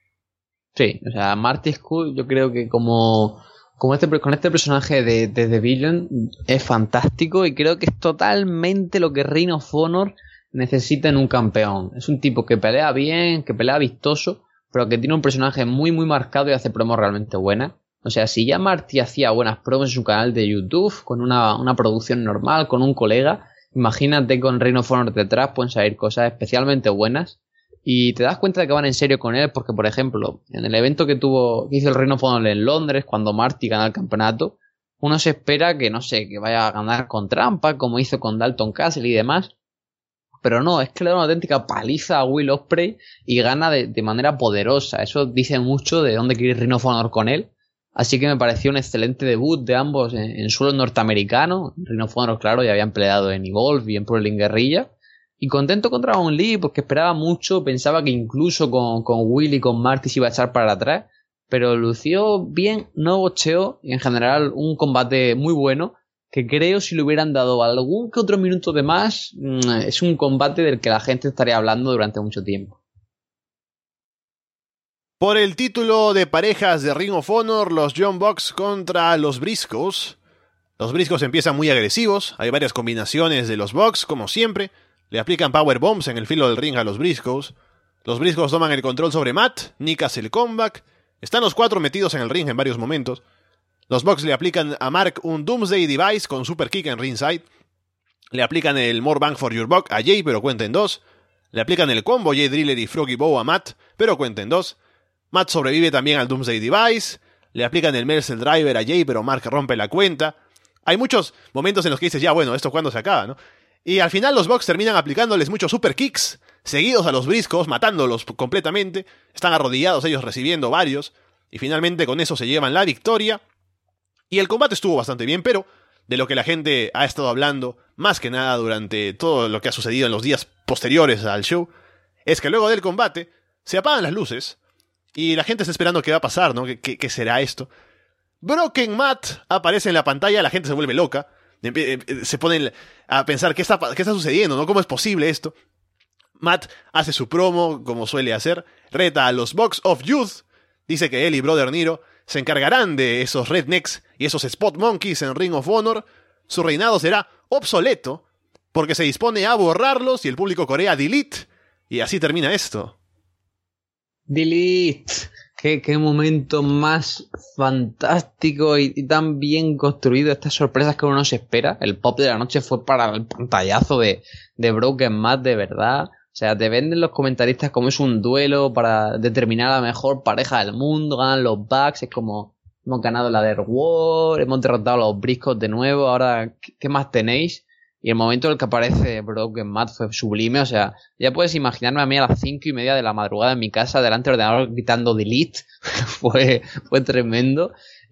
Sí, o sea, Marty Scurll yo creo que como, como este, con este personaje de, de The Villain es fantástico, y creo que es totalmente lo que Ring of Honor necesita en un campeón. Es un tipo que pelea bien, que pelea vistoso, pero que tiene un personaje muy muy marcado y hace promos realmente buenas. O sea, si ya Marty hacía buenas promos en su canal de YouTube, con una, una producción normal, con un colega, imagínate con Ring of Honor detrás pueden salir cosas especialmente buenas. Y te das cuenta de que van en serio con él porque, por ejemplo, en el evento que tuvo que hizo el Ring of Honor en Londres, cuando Marty gana el campeonato, uno se espera que, no sé, que vaya a ganar con trampa, como hizo con Dalton Castle y demás. Pero no, es que le da una auténtica paliza a Will Ospreay y gana de, de manera poderosa. Eso dice mucho de dónde quiere Ring of Honor con él. Así que me pareció un excelente debut de ambos en, en suelo norteamericano. Ring of Honor, claro, ya habían peleado en Evolve y en Pro Wrestling Guerrilla. Y contento contra Dragon Lee porque esperaba mucho, pensaba que incluso con, con Will y con Marty se iba a echar para atrás, pero lució bien, no bocheó, y en general un combate muy bueno, que creo si le hubieran dado algún que otro minuto de más, es un combate del que la gente estaría hablando durante mucho tiempo. Por el título de parejas de Ring of Honor, los Young Bucks contra los Briscoes. Los Briscoes empiezan muy agresivos, hay varias combinaciones de los Bucks, como siempre. Le aplican power bombs en el filo del ring a los Briscoes. Los Briscoes toman el control sobre Matt. Nick hace el comeback. Están los cuatro metidos en el ring en varios momentos. Los Bucks le aplican a Mark un Doomsday Device con super kick en ringside. Le aplican el More Bang for Your Buck a Jay, pero cuenta en dos. Le aplican el combo Jay Driller y Froggy Bow a Matt, pero cuenta en dos. Matt sobrevive también al Doomsday Device. Le aplican el Mercel Driver a Jay, pero Mark rompe la cuenta. Hay muchos momentos en los que dices, ya bueno, ¿esto cuándo se acaba, no? Y al final los Bucks terminan aplicándoles muchos super kicks, seguidos a los Briscoes, matándolos completamente. Están arrodillados ellos recibiendo varios. Y finalmente con eso se llevan la victoria. Y el combate estuvo bastante bien, pero de lo que la gente ha estado hablando, más que nada durante todo lo que ha sucedido en los días posteriores al show, es que luego del combate se apagan las luces y la gente está esperando qué va a pasar, ¿no? ¿Qué, qué, qué será esto? Broken Matt aparece en la pantalla, la gente se vuelve loca. Se ponen a pensar qué está, qué está sucediendo, ¿no? ¿Cómo es posible esto? Matt hace su promo, como suele hacer, reta a los Bucks of Youth, Dice que él y Brother Nero se encargarán de esos rednecks y esos spot monkeys en Ring of Honor. Su reinado será obsoleto porque se dispone a borrarlos y el público corea delete. Y así termina esto. Delete. Qué, qué momento más fantástico y, y tan bien construido. Estas sorpresas que uno no se espera. El pop de la noche fue para el pantallazo de, de Broken Matt, de verdad. O sea, te venden los comentaristas como es un duelo para determinar a la mejor pareja del mundo. Ganan los Bucks. Es como hemos ganado la Dark War. Hemos derrotado a los Briscoes de nuevo. Ahora, ¿qué, qué más tenéis? Y el momento en el que aparece Broken Matt fue sublime. O sea, ya puedes imaginarme a mí a las cinco y media de la madrugada en mi casa delante del ordenador gritando delete. fue, fue tremendo.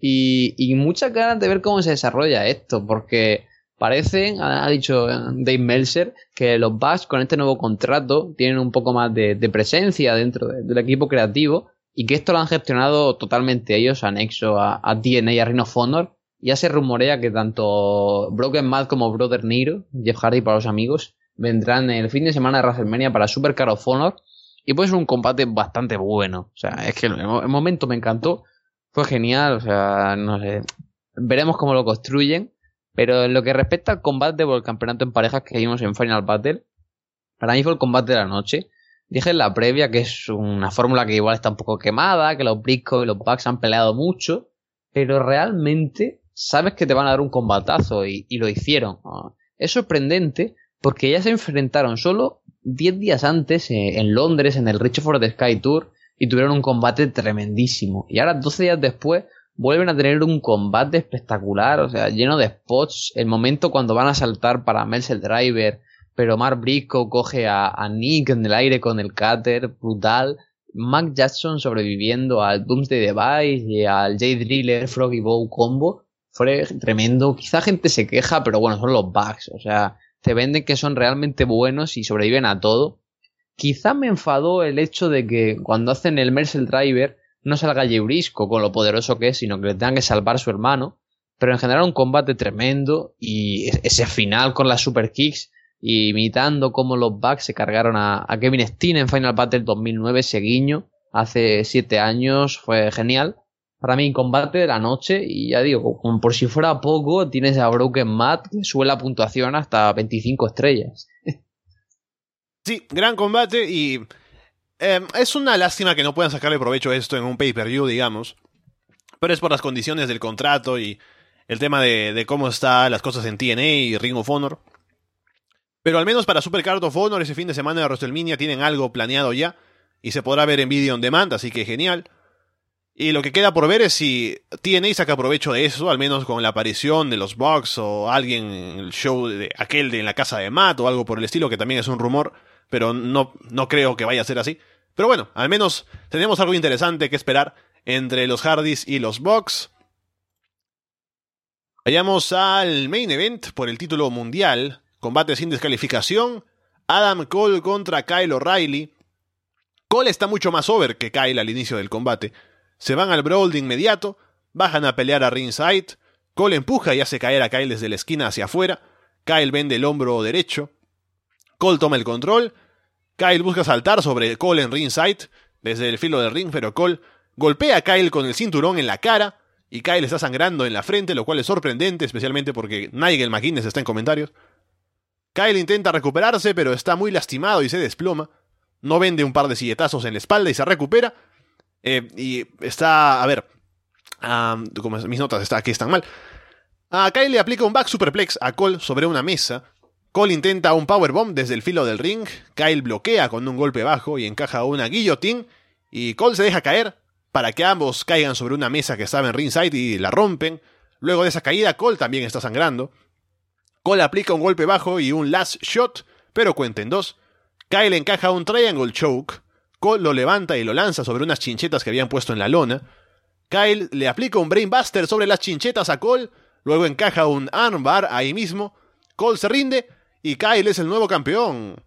Y, y muchas ganas de ver cómo se desarrolla esto. Porque parece, ha dicho Dave Meltzer, que los Bucks con este nuevo contrato tienen un poco más de, de presencia dentro de, del equipo creativo. Y que esto lo han gestionado totalmente ellos, anexo a, a T N A y a Ring of Honor. Ya se rumorea que tanto Broken Matt como Brother Nero, Jeff Hardy para los amigos, vendrán el fin de semana de WrestleMania para Super Card of Honor. Y puede ser un combate bastante bueno. O sea, es que el, el momento me encantó. Fue genial. O sea, no sé. Veremos cómo lo construyen. Pero en lo que respecta al combate por el campeonato en parejas que vimos en Final Battle, para mí fue el combate de la noche. Dije en la previa que es una fórmula que igual está un poco quemada, que los Briscoes y los Bucks han peleado mucho. Pero realmente sabes que te van a dar un combatazo y, y lo hicieron. Es sorprendente porque ya se enfrentaron solo diez días antes eh, en Londres en el Reach for the Sky Tour y tuvieron un combate tremendísimo. Y ahora doce días después vuelven a tener un combate espectacular, o sea, lleno de spots. El momento cuando van a saltar para Meltzer Driver, pero Mark Briscoe coge a, a Nick en el aire con el cutter, brutal. Mac Jackson sobreviviendo al Doomsday Device y al Jay Driller Froggy Bow combo. Fue tremendo. Quizá gente se queja, pero bueno, son los Bucks. O sea, te venden que son realmente buenos y sobreviven a todo. Quizá me enfadó el hecho de que cuando hacen el Meltzer Driver no salga Jay Briscoe con lo poderoso que es, sino que le tengan que salvar su hermano. Pero en general un combate tremendo y ese final con las super kicks y imitando cómo los Bucks se cargaron a, a Kevin Steen en Final Battle dos mil nueve, ese guiño, hace siete años, fue genial. Para mí, combate de la noche, y ya digo, como por si fuera poco, tienes a Broken Matt que sube la puntuación hasta veinticinco estrellas. Sí, gran combate y eh, es una lástima que no puedan sacarle provecho a esto en un pay-per-view, digamos. Pero es por las condiciones del contrato y el tema de, de cómo están las cosas en T N A y Ring of Honor. Pero al menos para Super Card of Honor ese fin de semana de WrestleMania tienen algo planeado ya y se podrá ver en Video On Demand, así que genial. Y lo que queda por ver es si T N A saca provecho de eso, al menos con la aparición de los Bucks o alguien en el show de aquel de en la casa de Matt o algo por el estilo, que también es un rumor, pero no, no creo que vaya a ser así. Pero bueno, al menos tenemos algo interesante que esperar entre los Hardys y los Bucks. Vayamos al main event por el título mundial, combate sin descalificación, Adam Cole contra Kyle O'Reilly. Cole está mucho más over que Kyle al inicio del combate. Se van al brawl de inmediato, bajan a pelear a ringside, Cole empuja y hace caer a Kyle desde la esquina hacia afuera, Kyle vende el hombro derecho, Cole toma el control, Kyle busca saltar sobre Cole en ringside, desde el filo del ring, pero Cole golpea a Kyle con el cinturón en la cara, y Kyle está sangrando en la frente, lo cual es sorprendente, especialmente porque Nigel McGuinness está en comentarios. Kyle intenta recuperarse, pero está muy lastimado y se desploma, no vende un par de silletazos en la espalda y se recupera. Eh, y está, a ver, um, como mis notas está, aquí están mal. A Kyle le aplica un back superplex a Cole sobre una mesa. Cole intenta un powerbomb desde el filo del ring. Kyle bloquea con un golpe bajo y encaja una guillotine. Y Cole se deja caer para que ambos caigan sobre una mesa que estaba en ringside y la rompen. Luego de esa caída, Cole también está sangrando. Cole aplica un golpe bajo y un last shot, pero cuenta en dos. Kyle encaja un triangle choke. Cole lo levanta y lo lanza sobre unas chinchetas que habían puesto en la lona. Kyle le aplica un brainbuster sobre las chinchetas a Cole, luego encaja un armbar ahí mismo. Cole se rinde y Kyle es el nuevo campeón.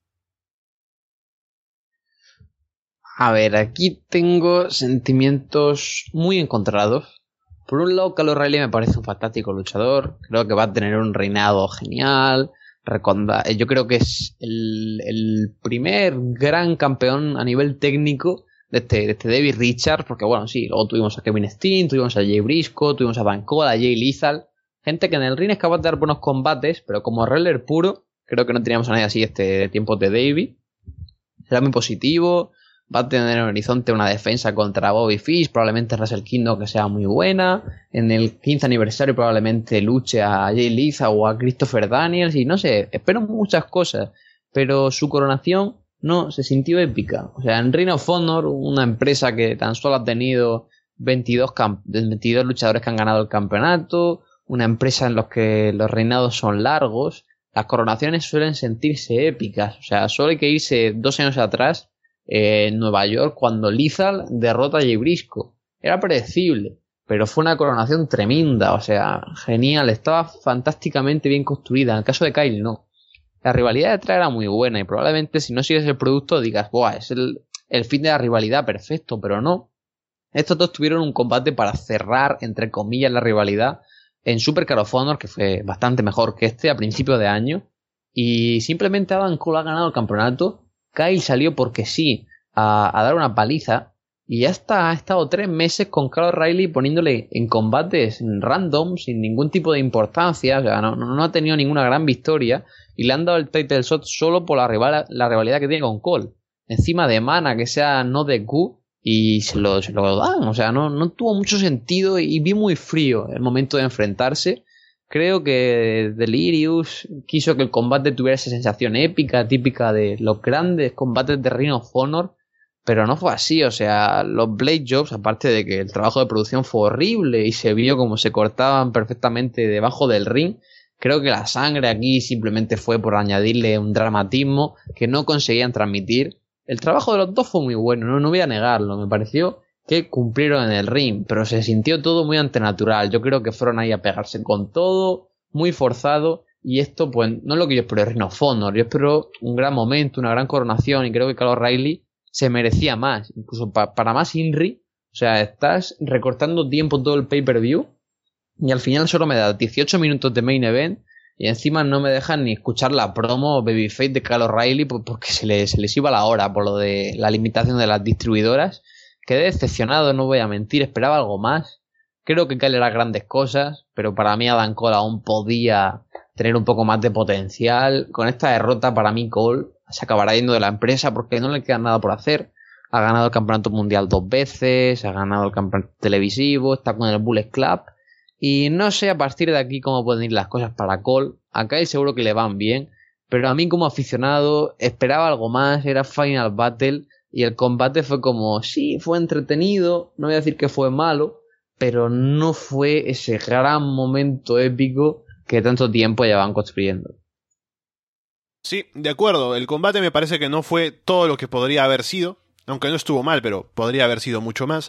A ver, aquí tengo sentimientos muy encontrados. Por un lado, Kyle O'Reilly me parece un fantástico luchador. Creo que va a tener un reinado genial. Yo creo que es el, el primer gran campeón a nivel técnico de este, de este David Richards, porque bueno, sí, luego tuvimos a Kevin Steen, tuvimos a Jay Briscoe, tuvimos a Van Cole, a Jay Lethal, gente que en el ring es capaz de dar buenos combates, pero como wrestler puro, creo que no teníamos a nadie así este tiempo de Davey. Será muy positivo, va a tener en el horizonte una defensa contra Bobby Fish, probablemente Wrestle Kingdom que sea muy buena, en el quince aniversario probablemente luche a Jay Lethal o a Christopher Daniels, y no sé, espero muchas cosas, pero su coronación no se sintió épica. O sea, en Ring of Honor, una empresa que tan solo ha tenido veintidós, camp- veintidós luchadores que han ganado el campeonato, una empresa en la que los reinados son largos, las coronaciones suelen sentirse épicas. O sea, solo hay que irse dos años atrás, eh, en Nueva York, cuando Lethal derrota a Jay Briscoe. Era predecible, pero fue una coronación tremenda. O sea, genial, estaba fantásticamente bien construida. En el caso de Kyle, no. La rivalidad detrás era muy buena y probablemente si no sigues el producto digas, ¡buah! Es el, el fin de la rivalidad perfecto, pero no. Estos dos tuvieron un combate para cerrar, entre comillas, la rivalidad en Super Card of Honor, que fue bastante mejor que este a principio de año, y simplemente Adam Cole ha ganado el campeonato. Kyle salió porque sí a, a dar una paliza y ya está, ha estado tres meses con Kyle O'Reilly poniéndole en combates random sin ningún tipo de importancia. O sea, no, no ha tenido ninguna gran victoria y le han dado el title shot solo por la, rival, la rivalidad que tiene con Cole, encima de Mana, que sea no de Q, y se lo, se lo dan. O sea, no, no tuvo mucho sentido y vi muy frío el momento de enfrentarse. Creo que Delirious quiso que el combate tuviera esa sensación épica, típica de los grandes combates de Ring of Honor, pero no fue así. O sea, los Blade Jobs, aparte de que el trabajo de producción fue horrible y se vio como se cortaban perfectamente debajo del ring, creo que la sangre aquí simplemente fue por añadirle un dramatismo que no conseguían transmitir. El trabajo de los dos fue muy bueno, no, no voy a negarlo, me pareció que cumplieron en el ring, pero se sintió todo muy antinatural. Yo creo que fueron ahí a pegarse con todo, muy forzado, y esto pues no es lo que yo espero de Ring of Honor. Yo espero un gran momento, una gran coronación, y creo que Kyle O'Reilly se merecía más, incluso pa- para más Inri. O sea, estás recortando tiempo todo el pay-per-view y al final solo me da dieciocho minutos de main event y encima no me dejan ni escuchar la promo Babyface de Kyle O'Reilly porque se les, se les iba la hora por lo de la limitación de las distribuidoras. Quedé decepcionado, no voy a mentir, esperaba algo más. Creo que Kyle era grandes cosas, pero para mí Adam Cole aún podía tener un poco más de potencial. Con esta derrota para mí Cole se acabará yendo de la empresa porque no le queda nada por hacer. Ha ganado el campeonato mundial dos veces, ha ganado el campeonato televisivo, está con el Bullet Club. Y no sé a partir de aquí cómo pueden ir las cosas para Cole. A Kyle seguro que le van bien, pero a mí como aficionado esperaba algo más, era Final Battle y el combate fue como, sí, fue entretenido, no voy a decir que fue malo, pero no fue ese gran momento épico que tanto tiempo llevaban construyendo. Sí, de acuerdo, el combate me parece que no fue todo lo que podría haber sido, aunque no estuvo mal, pero podría haber sido mucho más.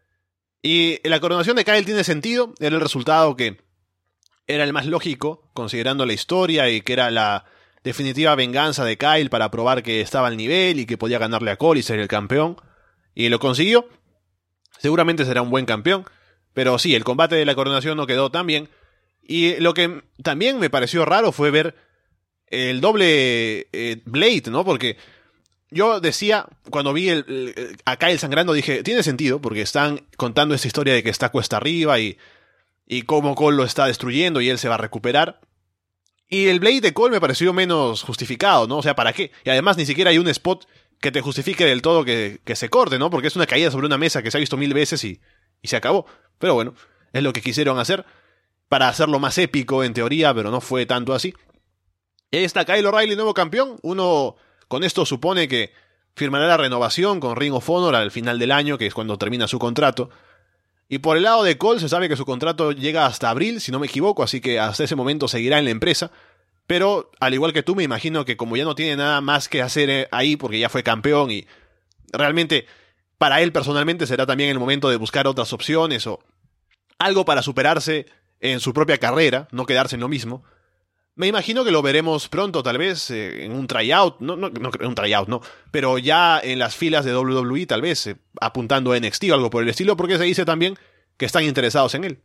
Y la coronación de Kyle tiene sentido, era el resultado que era el más lógico, considerando la historia y que era la definitiva venganza de Kyle para probar que estaba al nivel y que podía ganarle a Cole y ser el campeón. Y lo consiguió. Seguramente será un buen campeón, pero sí, el combate de la coronación no quedó tan bien. Y lo que también me pareció raro fue ver el doble eh, Blade, ¿no? Porque yo decía, cuando vi el, el, a Kyle sangrando, dije, tiene sentido, porque están contando esta historia de que está cuesta arriba y, y cómo Cole lo está destruyendo y él se va a recuperar. Y el Blade de Cole me pareció menos justificado, ¿no? O sea, ¿para qué? Y además ni siquiera hay un spot que te justifique del todo que, que se corte, ¿no? Porque es una caída sobre una mesa que se ha visto mil veces y, y se acabó. Pero bueno, es lo que quisieron hacer para hacerlo más épico en teoría, pero no fue tanto así. Y ahí está Kyle O'Reilly, nuevo campeón. Uno con esto supone que firmará la renovación con Ring of Honor al final del año, que es cuando termina su contrato. Y por el lado de Cole se sabe que su contrato llega hasta abril, si no me equivoco, así que hasta ese momento seguirá en la empresa. Pero, al igual que tú, me imagino que como ya no tiene nada más que hacer ahí, porque ya fue campeón y realmente para él personalmente será también el momento de buscar otras opciones o algo para superarse en su propia carrera, no quedarse en lo mismo. Me imagino que lo veremos pronto, tal vez, eh, en un tryout, no, no, no un tryout, no, pero ya en las filas de doble u doble u E, tal vez, eh, apuntando a N X T o algo por el estilo, porque se dice también que están interesados en él.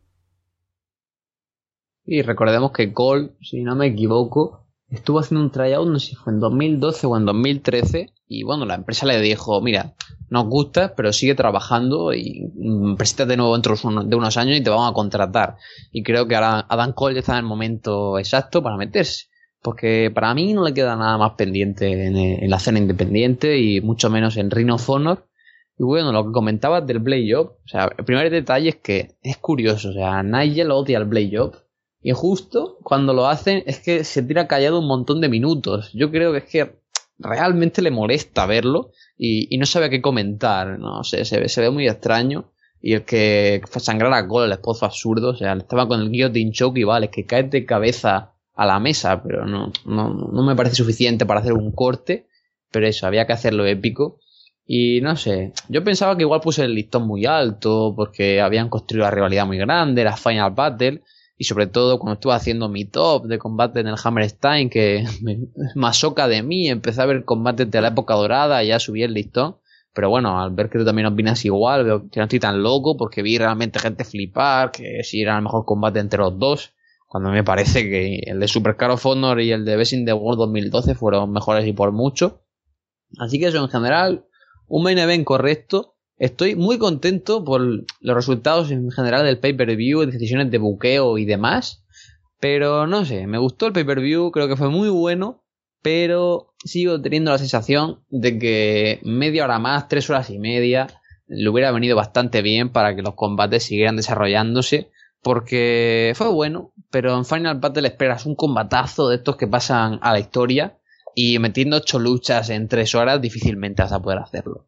Y recordemos que Cole, si no me equivoco, estuvo haciendo un tryout, no sé si fue en dos mil doce o en dos mil trece, y bueno, la empresa le dijo, mira, nos gusta, pero sigue trabajando y mm, preséntate de nuevo dentro de unos años y te vamos a contratar. Y creo que ahora Adam Cole ya está en el momento exacto para meterse, porque para mí no le queda nada más pendiente en, en la escena independiente y mucho menos en Ring of Honor. Y bueno, lo que comentabas del Blade Job, o sea, el primer detalle es que es curioso, o sea, Nigel odia al Blade Job y justo cuando lo hacen es que se tira callado un montón de minutos. Yo creo que es que realmente le molesta verlo y, y no sabe qué comentar, no sé, se ve, se ve muy extraño. Y el que sangrar a Cole, el esposo absurdo, o sea, estaba con el guillotine choke y vale, que cae de cabeza a la mesa, pero no, no, no me parece suficiente para hacer un corte, pero eso, había que hacerlo épico. Y no sé, yo pensaba que igual puse el listón muy alto porque habían construido la rivalidad muy grande, la Final Battle, y sobre todo cuando estuve haciendo mi top de combate en el Hammerstein, que me masoca de mí, empecé a ver combates de la época dorada y ya subí el listón. Pero bueno, al ver que tú también opinas igual, veo que no estoy tan loco porque vi realmente gente flipar, que si era el mejor combate entre los dos, cuando me parece que el de Super Card of Honor y el de Best in the World dos mil doce fueron mejores y por mucho. Así que eso, en general, un main event correcto. Estoy muy contento por los resultados en general del pay-per-view, decisiones de buqueo y demás. Pero no sé, me gustó el pay-per-view, creo que fue muy bueno. Pero sigo teniendo la sensación de que media hora más, tres horas y media, le hubiera venido bastante bien para que los combates siguieran desarrollándose. Porque fue bueno, pero en Final Battle esperas un combatazo de estos que pasan a la historia. Y metiendo ocho luchas en tres horas difícilmente vas a poder hacerlo.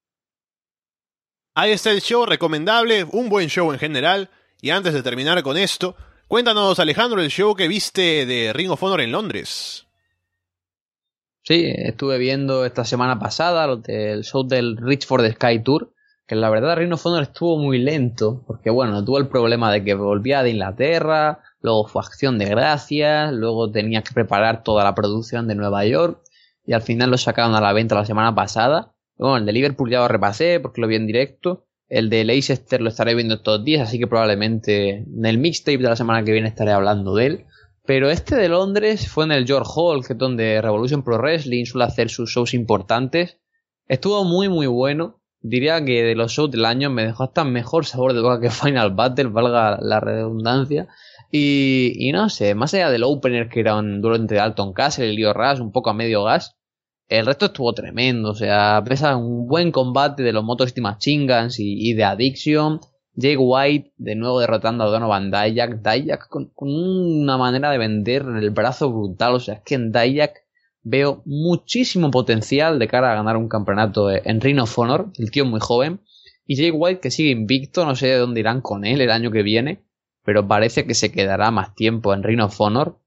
Ahí está el show, recomendable, un buen show en general. Y antes de terminar con esto, cuéntanos, Alejandro, el show que viste de Ring of Honor en Londres. Sí, estuve viendo esta semana pasada los del show del Reach for the Sky Tour, que la verdad Ring of Honor estuvo muy lento, porque bueno, tuvo el problema de que volvía de Inglaterra, luego fue Acción de Gracias, luego tenía que preparar toda la producción de Nueva York, y al final lo sacaron a la venta la semana pasada. Bueno, el de Liverpool ya lo repasé porque lo vi en directo, el de Leicester lo estaré viendo estos días, así que probablemente en el mixtape de la semana que viene estaré hablando de él. Pero este de Londres fue en el York Hall, que es donde Revolution Pro Wrestling suele hacer sus shows importantes. Estuvo muy muy bueno. Diría que de los shows del año me dejó hasta mejor sabor de boca que Final Battle, valga la redundancia. Y, y no sé, más allá del opener que era un duelo entre Dalton Castle y Lio Rush, un poco a medio gas, el resto estuvo tremendo. O sea, pesa un buen combate de los Motor City Machine Guns y, y de Addiction. Jake White de nuevo derrotando a Donovan Dijak. Dijak con, con una manera de vender el brazo brutal. O sea, es que en Dijak veo muchísimo potencial de cara a ganar un campeonato en Ring of Honor. El tío es muy joven. Y Jake White que sigue invicto. No sé de dónde irán con él el año que viene, pero parece que se quedará más tiempo en Ring of Honor.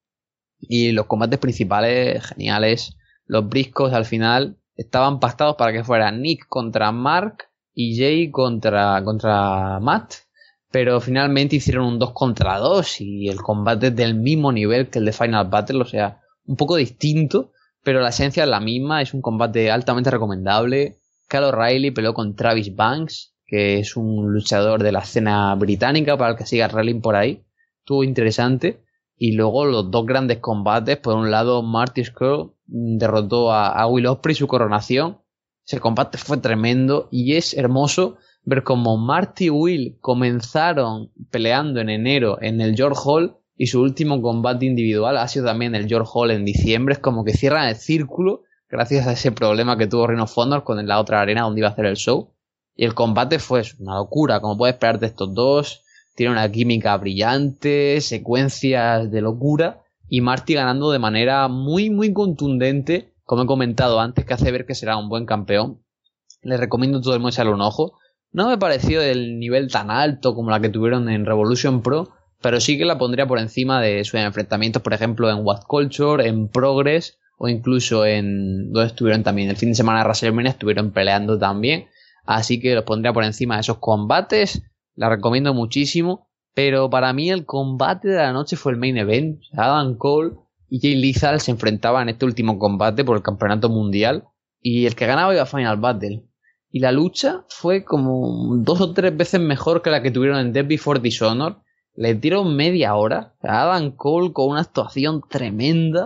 Y los combates principales geniales. Los briscos al final estaban pactados para que fuera Nick contra Mark y Jay contra, contra Matt, pero finalmente hicieron un dos contra dos y el combate es del mismo nivel que el de Final Battle, o sea, un poco distinto, pero la esencia es la misma. Es un combate altamente recomendable. Kyle O'Reilly peleó con Travis Banks, que es un luchador de la escena británica, para el que siga Wrestling por ahí. Estuvo interesante. Y luego los dos grandes combates. Por un lado, Marty Scurll derrotó a, a Will Ospreay, su coronación. Ese combate fue tremendo y es hermoso ver cómo Marty y Will comenzaron peleando en enero en el York Hall y su último combate individual ha sido también en el York Hall en diciembre. Es como que cierran el círculo gracias a ese problema que tuvo Ring of Honor con la otra arena donde iba a hacer el show. Y el combate fue una locura, como puedes esperar de estos dos. Tiene una química brillante, secuencias de locura y Marty ganando de manera muy muy contundente, como he comentado antes, que hace ver que será un buen campeón. Les recomiendo a todo el mundo echarle un ojo. No me pareció del nivel tan alto como la que tuvieron en Revolution Pro, pero sí que la pondría por encima de sus enfrentamientos, por ejemplo, en What Culture, en Progress o incluso en donde estuvieron también el fin de semana de WrestleMania, estuvieron peleando también. Así que los pondría por encima de esos combates. La recomiendo muchísimo. Pero para mí el combate de la noche fue el main event. Adam Cole y Jay Lethal se enfrentaban en este último combate por el campeonato mundial. Y el que ganaba iba a Final Battle. Y la lucha fue como dos o tres veces mejor que la que tuvieron en Death Before Dishonor. Le dieron media hora. Adam Cole con una actuación tremenda. O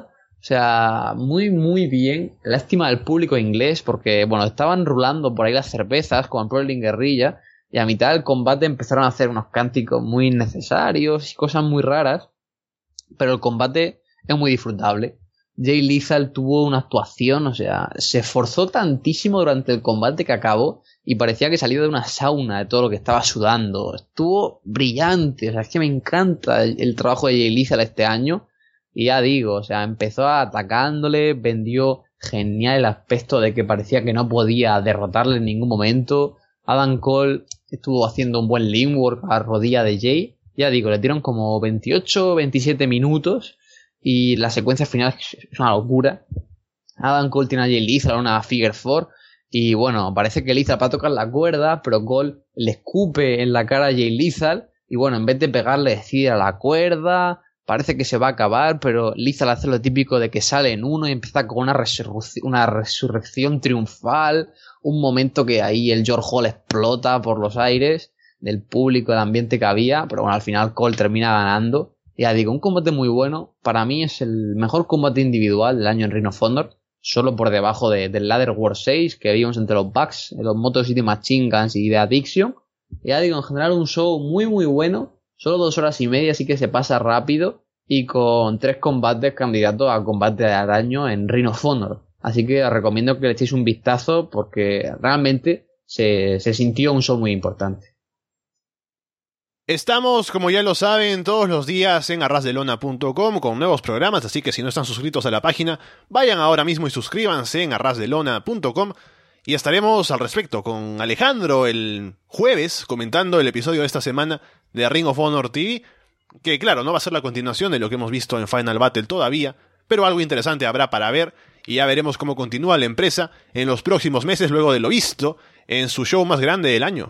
sea, muy, muy bien. Lástima del público inglés porque, bueno, estaban rulando por ahí las cervezas con Pro Wrestling Guerrilla y a mitad del combate empezaron a hacer unos cánticos muy innecesarios y cosas muy raras. Pero el combate es muy disfrutable. Jay Lethal tuvo una actuación, o sea, se esforzó tantísimo durante el combate que acabó y parecía que salió de una sauna de todo lo que estaba sudando. Estuvo brillante, o sea, es que me encanta el, el trabajo de Jay Lethal este año. Y ya digo, o sea, empezó atacándole, vendió genial el aspecto de que parecía que no podía derrotarle en ningún momento. Adam Cole estuvo haciendo un buen lean work a rodilla de Jay. Ya digo, le dieron como veintiocho, veintisiete minutos y la secuencia final es una locura. Adam Cole tiene a Jay Lethal una figure four y bueno, parece que Lethal va a tocar la cuerda, pero Cole le escupe en la cara a Jay Lethal y bueno, en vez de pegarle decide a la cuerda, parece que se va a acabar, pero Lethal hace lo típico de que sale en uno y empieza con una, resurrec- una resurrección triunfal, un momento que ahí el George Hall explota por los aires del público, del ambiente que había, pero bueno, al final Cole termina ganando. Ya digo, un combate muy bueno, para mí es el mejor combate individual del año en Ring of Honor, solo por debajo de, del Ladder War seis que vimos entre los Bucks, los Motor City Machine Guns y The Addiction. Ya digo, en general un show muy muy bueno, solo dos horas y media, así que se pasa rápido, y con tres combates candidatos a combate del año en Ring of Honor. Así que os recomiendo que le echéis un vistazo porque realmente se, se sintió un show muy importante. Estamos, como ya lo saben, todos los días en arras de lona punto com con nuevos programas, así que si no están suscritos a la página, vayan ahora mismo y suscríbanse en arras de lona punto com y estaremos al respecto con Alejandro el jueves comentando el episodio de esta semana de Ring of Honor T V, que claro, no va a ser la continuación de lo que hemos visto en Final Battle todavía, pero algo interesante habrá para ver y ya veremos cómo continúa la empresa en los próximos meses luego de lo visto en su show más grande del año.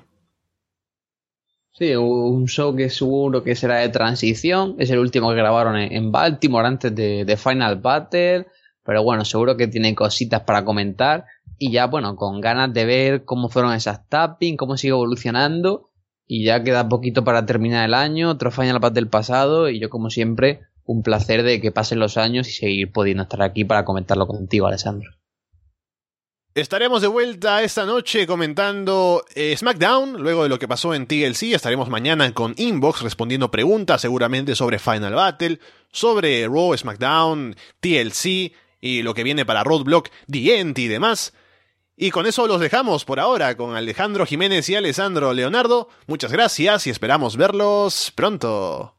Sí, un show que seguro que será de transición. Es el último que grabaron en Baltimore antes de, de Final Battle. Pero bueno, seguro que tiene cositas para comentar. Y ya, bueno, con ganas de ver cómo fueron esas tapping, cómo sigue evolucionando. Y ya queda poquito para terminar el año. Otro Final Battle del pasado. Y yo, como siempre, un placer de que pasen los años y seguir pudiendo estar aquí para comentarlo contigo, Alessandro. Estaremos de vuelta esta noche comentando eh, SmackDown, luego de lo que pasó en T L C. Estaremos mañana con Inbox respondiendo preguntas seguramente sobre Final Battle, sobre Raw, SmackDown, T L C y lo que viene para Roadblock, The End y demás. Y con eso los dejamos por ahora con Alejandro Jiménez y Alessandro Leonardo. Muchas gracias y esperamos verlos pronto.